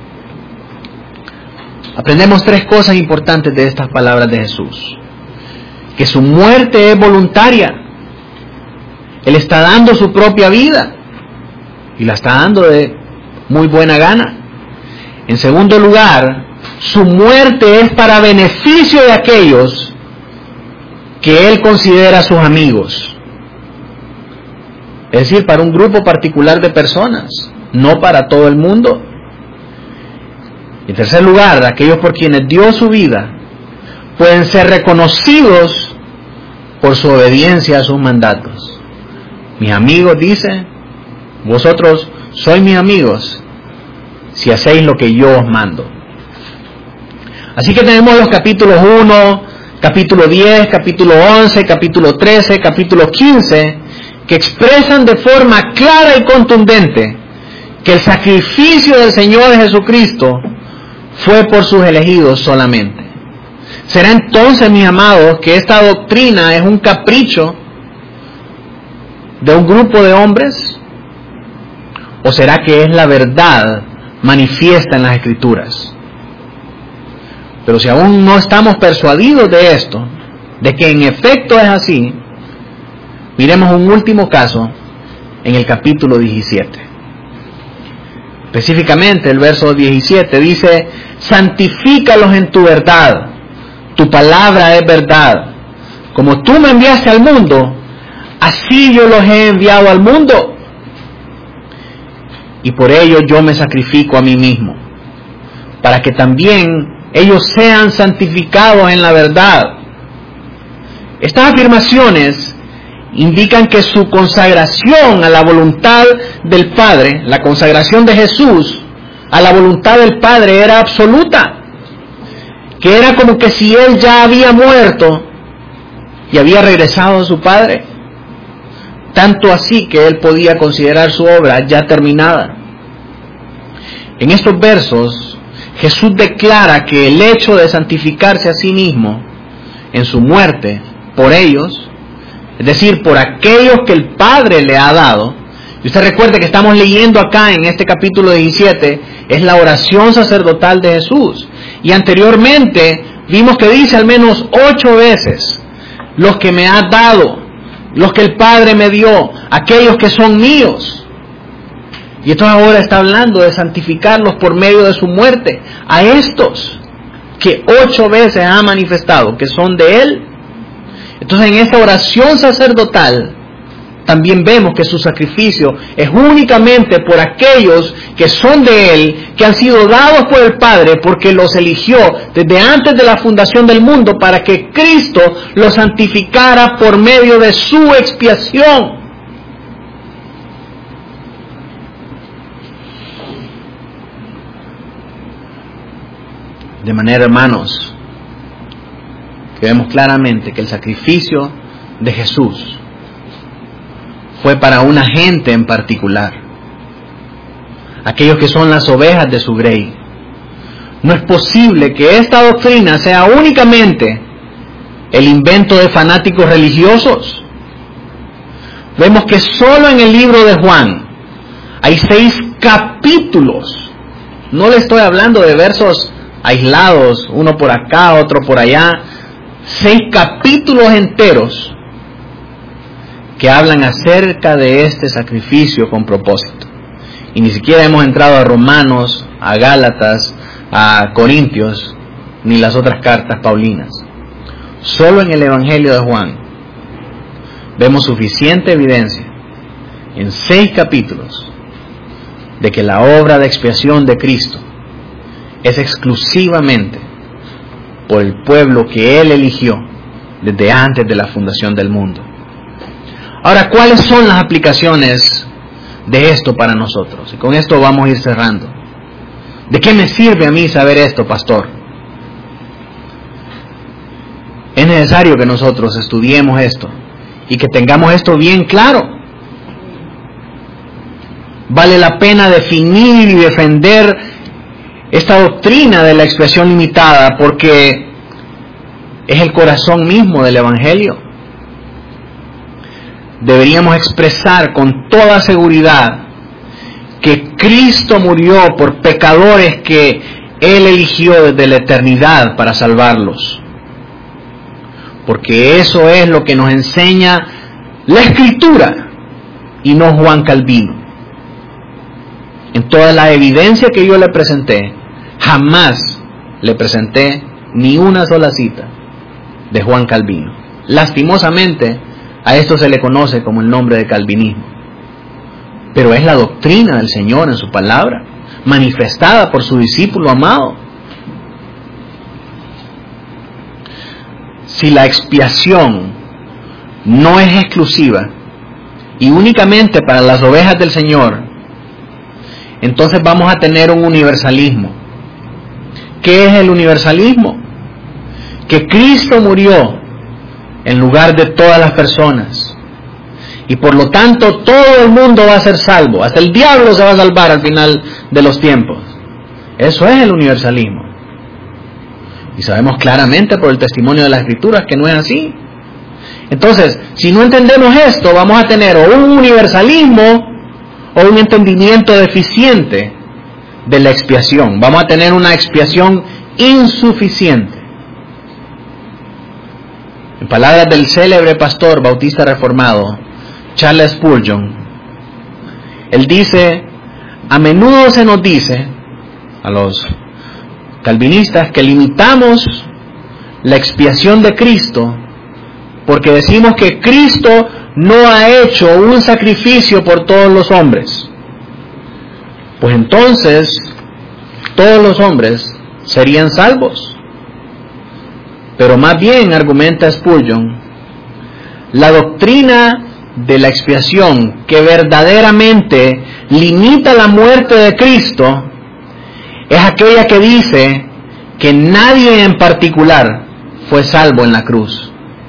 Aprendemos tres cosas importantes de estas palabras de Jesús. Que su muerte es voluntaria. Él está dando su propia vida y la está dando de muy buena gana. En segundo lugar, su muerte es para beneficio de aquellos que Él considera sus amigos. Es decir, para un grupo particular de personas, no para todo el mundo. En tercer lugar, aquellos por quienes dio su vida pueden ser reconocidos por su obediencia a sus mandatos. Mis amigos, dice, vosotros sois mis amigos si hacéis lo que yo os mando. Así que tenemos los capítulos uno, capítulo diez, capítulo once, capítulo trece, capítulo quince, que expresan de forma clara y contundente que el sacrificio del Señor Jesucristo fue por sus elegidos solamente. ¿Será entonces, mis amados, que esta doctrina es un capricho de un grupo de hombres? ¿O será que es la verdad manifiesta en las Escrituras? Pero si aún no estamos persuadidos de esto, de que en efecto es así, miremos un último caso en el capítulo diecisiete. Específicamente el verso diecisiete dice: santifícalos en tu verdad, tu palabra es verdad. Como tú me enviaste al mundo, así yo los he enviado al mundo. Y por ello yo me sacrifico a mí mismo, para que también ellos sean santificados en la verdad. Estas afirmaciones indican que su consagración a la voluntad del Padre, la consagración de Jesús a la voluntad del Padre era absoluta, que era como que si Él ya había muerto y había regresado a su Padre, tanto así que Él podía considerar su obra ya terminada. En estos versos, Jesús declara que el hecho de santificarse a sí mismo en su muerte por ellos, es decir, por aquellos que el Padre le ha dado. Y usted recuerde que estamos leyendo acá en este capítulo diecisiete, es la oración sacerdotal de Jesús. Y anteriormente vimos que dice al menos ocho veces: los que me has dado, los que el Padre me dio, aquellos que son míos. Y esto ahora está hablando de santificarlos por medio de su muerte, a estos que ocho veces ha manifestado que son de Él. Entonces en esta oración sacerdotal también vemos que su sacrificio es únicamente por aquellos que son de Él, que han sido dados por el Padre, porque los eligió desde antes de la fundación del mundo para que Cristo los santificara por medio de su expiación. De manera, hermanos, que vemos claramente que el sacrificio de Jesús fue para una gente en particular, aquellos que son las ovejas de su grey. No es posible que esta doctrina sea únicamente el invento de fanáticos religiosos. Vemos que solo en el libro de Juan hay seis capítulos. No le estoy hablando de versos aislados, uno por acá, otro por allá. Seis capítulos enteros que hablan acerca de este sacrificio con propósito. Y ni siquiera hemos entrado a Romanos, a Gálatas, a Corintios, ni las otras cartas paulinas. Solo en el Evangelio de Juan vemos suficiente evidencia, en seis capítulos, de que la obra de expiación de Cristo es exclusivamente por el pueblo que Él eligió desde antes de la fundación del mundo. Ahora, ¿cuáles son las aplicaciones de esto para nosotros? Y con esto vamos a ir cerrando. ¿De qué me sirve a mí saber esto, pastor? Es necesario que nosotros estudiemos esto y que tengamos esto bien claro. Vale la pena definir y defender esta doctrina de la expiación limitada, porque es el corazón mismo del Evangelio. Deberíamos expresar con toda seguridad que Cristo murió por pecadores que Él eligió desde la eternidad para salvarlos. Porque eso es lo que nos enseña la Escritura y no Juan Calvino. En toda la evidencia que yo le presenté, jamás le presenté ni una sola cita de Juan Calvino. Lastimosamente, a esto se le conoce como el nombre de calvinismo. Pero es la doctrina del Señor en su palabra, manifestada por su discípulo amado. Si la expiación no es exclusiva y únicamente para las ovejas del Señor, entonces vamos a tener un universalismo. ¿Qué es el universalismo? Que Cristo murió en lugar de todas las personas, y por lo tanto todo el mundo va a ser salvo, hasta el diablo se va a salvar al final de los tiempos. Eso es el universalismo, y sabemos claramente por el testimonio de las Escrituras que no es así. Entonces, si no entendemos esto, vamos a tener o un universalismo o un entendimiento deficiente de la expiación. Vamos a tener una expiación insuficiente. En palabras del célebre pastor bautista reformado Charles Spurgeon, él dice: a menudo se nos dice, a los calvinistas, que limitamos la expiación de Cristo porque decimos que Cristo no ha hecho un sacrificio por todos los hombres. Pues entonces todos los hombres serían salvos. Pero más bien, argumenta Spurgeon, la doctrina de la expiación que verdaderamente limita la muerte de Cristo es aquella que dice que nadie en particular fue salvo en la cruz.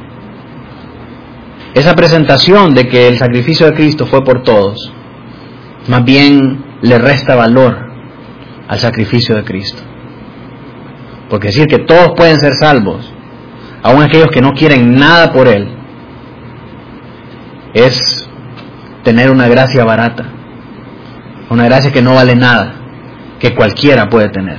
Esa presentación de que el sacrificio de Cristo fue por todos, más bien le resta valor al sacrificio de Cristo. Porque decir que todos pueden ser salvos, aun aquellos que no quieren nada por Él, es tener una gracia barata, una gracia que no vale nada, que cualquiera puede tener.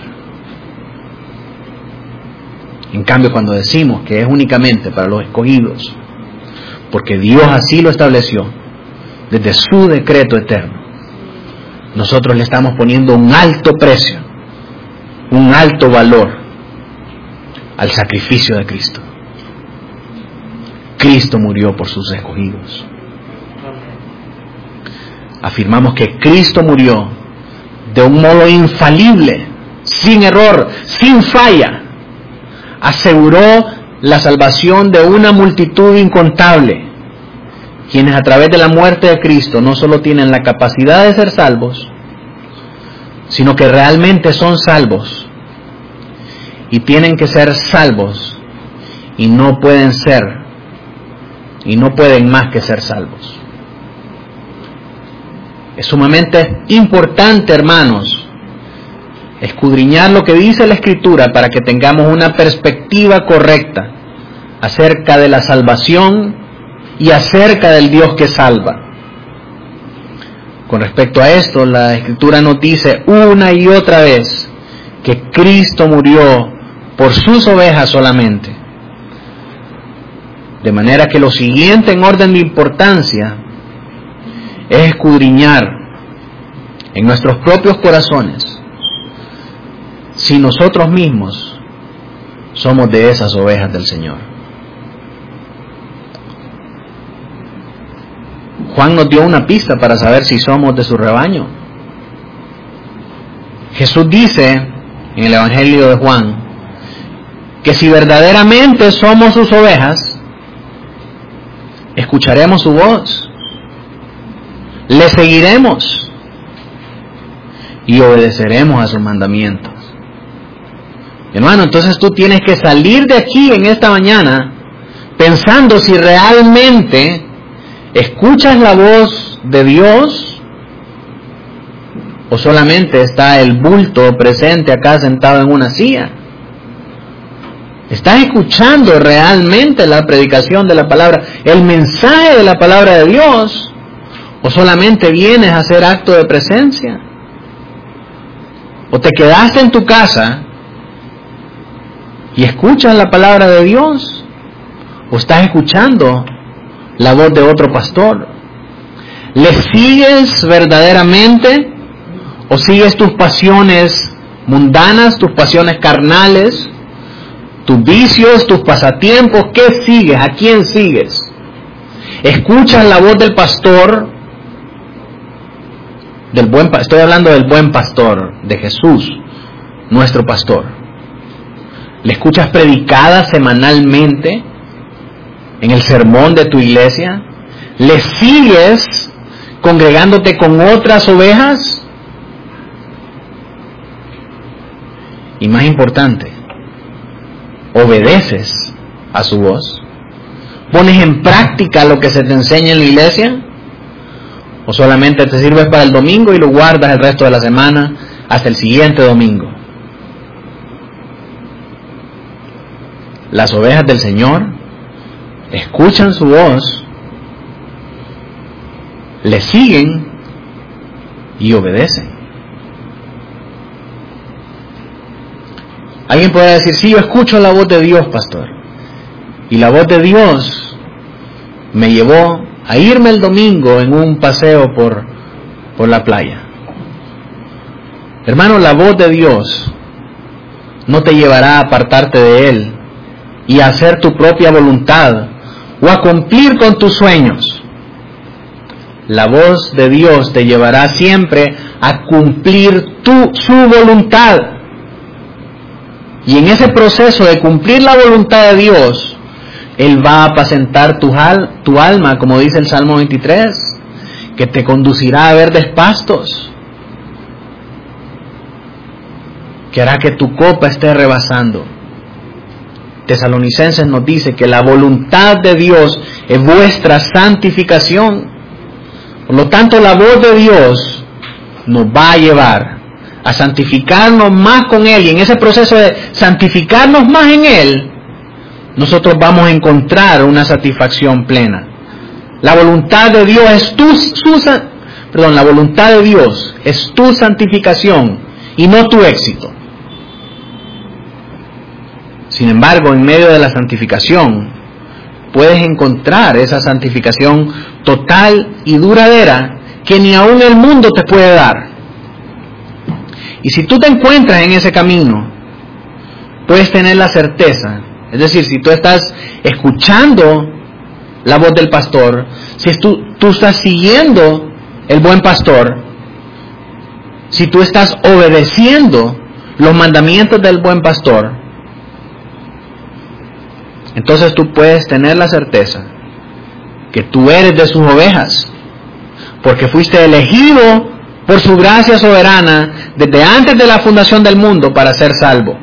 En cambio, cuando decimos que es únicamente para los escogidos, porque Dios así lo estableció desde su decreto eterno, nosotros le estamos poniendo un alto precio, un alto valor al sacrificio de Cristo. Cristo murió por sus escogidos. Afirmamos que Cristo murió de un modo infalible, sin error, sin falla. Aseguró la salvación de una multitud incontable, quienes a través de la muerte de Cristo no solo tienen la capacidad de ser salvos, sino que realmente son salvos y tienen que ser salvos y no pueden ser y no pueden más que ser salvos. Es sumamente importante, hermanos, escudriñar lo que dice la Escritura para que tengamos una perspectiva correcta acerca de la salvación y acerca del Dios que salva. Con respecto a esto, la Escritura nos dice una y otra vez que Cristo murió por sus ovejas solamente. De manera que lo siguiente en orden de importancia es escudriñar en nuestros propios corazones si nosotros mismos somos de esas ovejas del Señor. Juan nos dio una pista para saber si somos de su rebaño. Jesús dice en el Evangelio de Juan que si verdaderamente somos sus ovejas, escucharemos su voz, le seguiremos y obedeceremos a sus mandamientos. Hermano, entonces tú tienes que salir de aquí en esta mañana pensando si realmente escuchas la voz de Dios o solamente está el bulto presente acá sentado en una silla. ¿Estás escuchando realmente la predicación de la palabra, el mensaje de la palabra de Dios? ¿O solamente vienes a hacer acto de presencia? ¿O te quedaste en tu casa y escuchas la palabra de Dios? ¿O estás escuchando la voz de otro pastor? ¿Le sigues verdaderamente o sigues tus pasiones mundanas, tus pasiones carnales, tus vicios, tus pasatiempos? ¿Qué sigues? ¿A quién sigues? ¿Escuchas la voz del pastor? Del buen, estoy hablando del buen pastor, de Jesús, nuestro pastor. ¿Le escuchas predicada semanalmente en el sermón de tu iglesia? ¿Le sigues congregándote con otras ovejas? Y más importante, ¿obedeces a su voz? ¿Pones en práctica lo que se te enseña en la iglesia? ¿O solamente te sirves para el domingo y lo guardas el resto de la semana hasta el siguiente domingo? Las ovejas del Señor escuchan su voz, le siguen y obedecen. Alguien puede decir, sí, yo escucho la voz de Dios, pastor, y la voz de Dios me llevó a irme el domingo en un paseo por, por la playa. Hermano, la voz de Dios no te llevará a apartarte de Él y a hacer tu propia voluntad o a cumplir con tus sueños. La voz de Dios te llevará siempre a cumplir tu, su voluntad. Y en ese proceso de cumplir la voluntad de Dios, Él va a apacentar tu, al, tu alma, como dice el Salmo veintitrés, que te conducirá a verdes pastos, que hará que tu copa esté rebasando. Tesalonicenses nos dice que la voluntad de Dios es vuestra santificación. Por lo tanto, la voz de Dios nos va a llevar a santificarnos más con Él, y en ese proceso de santificarnos más en Él, nosotros vamos a encontrar una satisfacción plena. La voluntad de Dios es tu, su, perdón, la voluntad de Dios es tu santificación y no tu éxito. Sin embargo, en medio de la santificación, puedes encontrar esa santificación total y duradera que ni aún el mundo te puede dar. Y si tú te encuentras en ese camino, puedes tener la certeza, es decir, si tú estás escuchando la voz del pastor, si tú, tú estás siguiendo el buen pastor, si tú estás obedeciendo los mandamientos del buen pastor, entonces tú puedes tener la certeza que tú eres de sus ovejas, porque fuiste elegido por su gracia soberana desde antes de la fundación del mundo para ser salvo.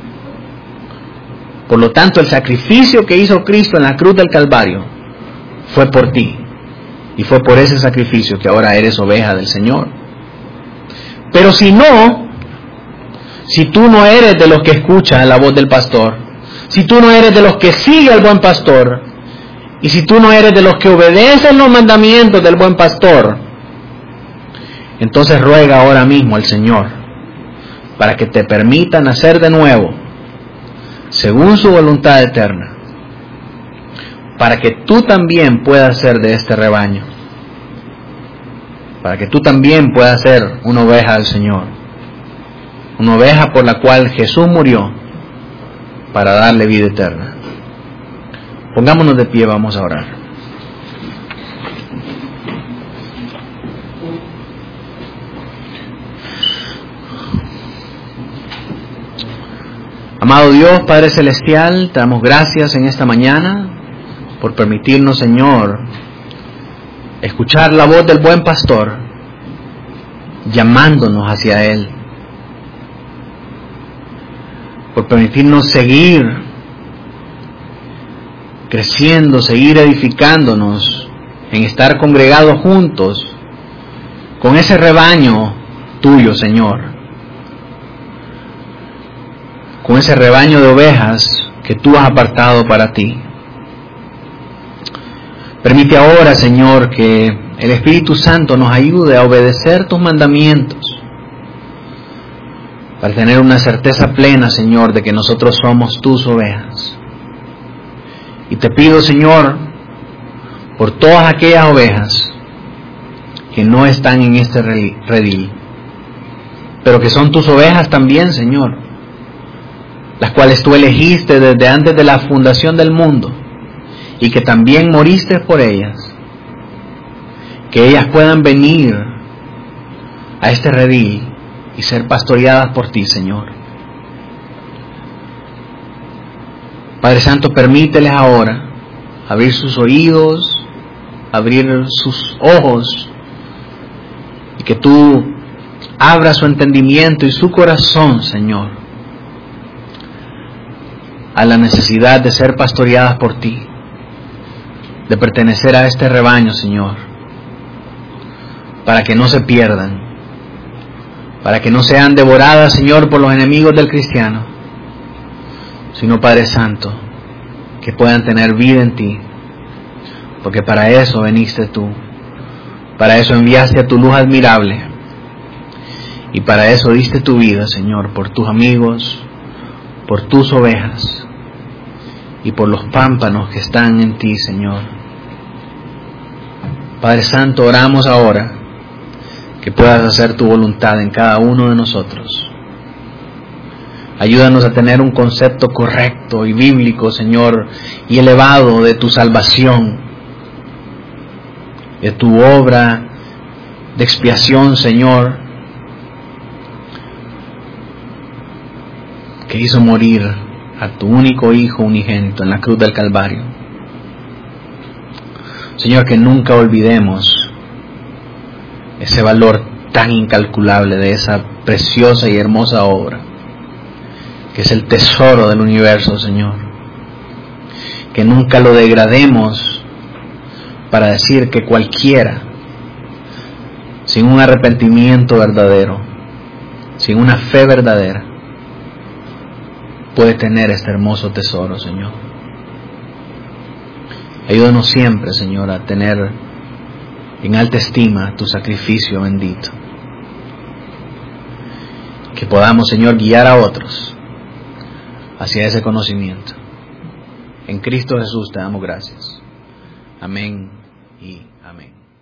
Por lo tanto, el sacrificio que hizo Cristo en la cruz del Calvario fue por ti, y fue por ese sacrificio que ahora eres oveja del Señor. Pero si no, si tú no eres de los que escuchan la voz del pastor, si tú no eres de los que sigue al buen pastor, y si tú no eres de los que obedecen los mandamientos del buen pastor, entonces ruega ahora mismo al Señor para que te permita nacer de nuevo, según su voluntad eterna, para que tú también puedas ser de este rebaño, para que tú también puedas ser una oveja del Señor, una oveja por la cual Jesús murió para darle vida eterna. Pongámonos de pie, vamos a orar. Amado Dios, Padre Celestial, te damos gracias en esta mañana por permitirnos, Señor, escuchar la voz del buen pastor llamándonos hacia Él, por permitirnos seguir creciendo, seguir edificándonos en estar congregados juntos con ese rebaño tuyo, Señor, con ese rebaño de ovejas que tú has apartado para ti. Permite ahora, Señor, que el Espíritu Santo nos ayude a obedecer tus mandamientos, para tener una certeza plena, Señor, de que nosotros somos tus ovejas. Y te pido, Señor, por todas aquellas ovejas que no están en este redil, pero que son tus ovejas también, Señor, las cuales tú elegiste desde antes de la fundación del mundo, y que también moriste por ellas, que ellas puedan venir a este redil y ser pastoreadas por ti, Señor. Padre Santo, permíteles ahora abrir sus oídos, abrir sus ojos, y que tú abras su entendimiento y su corazón, Señor, a la necesidad de ser pastoreadas por ti, de pertenecer a este rebaño, Señor, para que no se pierdan, para que no sean devoradas, Señor, por los enemigos del cristiano, sino, Padre Santo, que puedan tener vida en ti, porque para eso veniste tú, para eso enviaste a tu luz admirable, y para eso diste tu vida, Señor, por tus amigos, por tus ovejas, y por los pámpanos que están en ti, Señor. Padre Santo, oramos ahora que puedas hacer tu voluntad en cada uno de nosotros. Ayúdanos a tener un concepto correcto y bíblico, Señor, y elevado de tu salvación, de tu obra de expiación, Señor, que hizo morir a tu único Hijo unigénito en la cruz del Calvario. Señor, que nunca olvidemos ese valor tan incalculable de esa preciosa y hermosa obra, que es el tesoro del universo, Señor. Que nunca lo degrademos para decir que cualquiera, sin un arrepentimiento verdadero, sin una fe verdadera, puede tener este hermoso tesoro, Señor. Ayúdanos siempre, Señor, a tener en alta estima tu sacrificio bendito. Que podamos, Señor, guiar a otros hacia ese conocimiento. En Cristo Jesús te damos gracias. Amén y amén.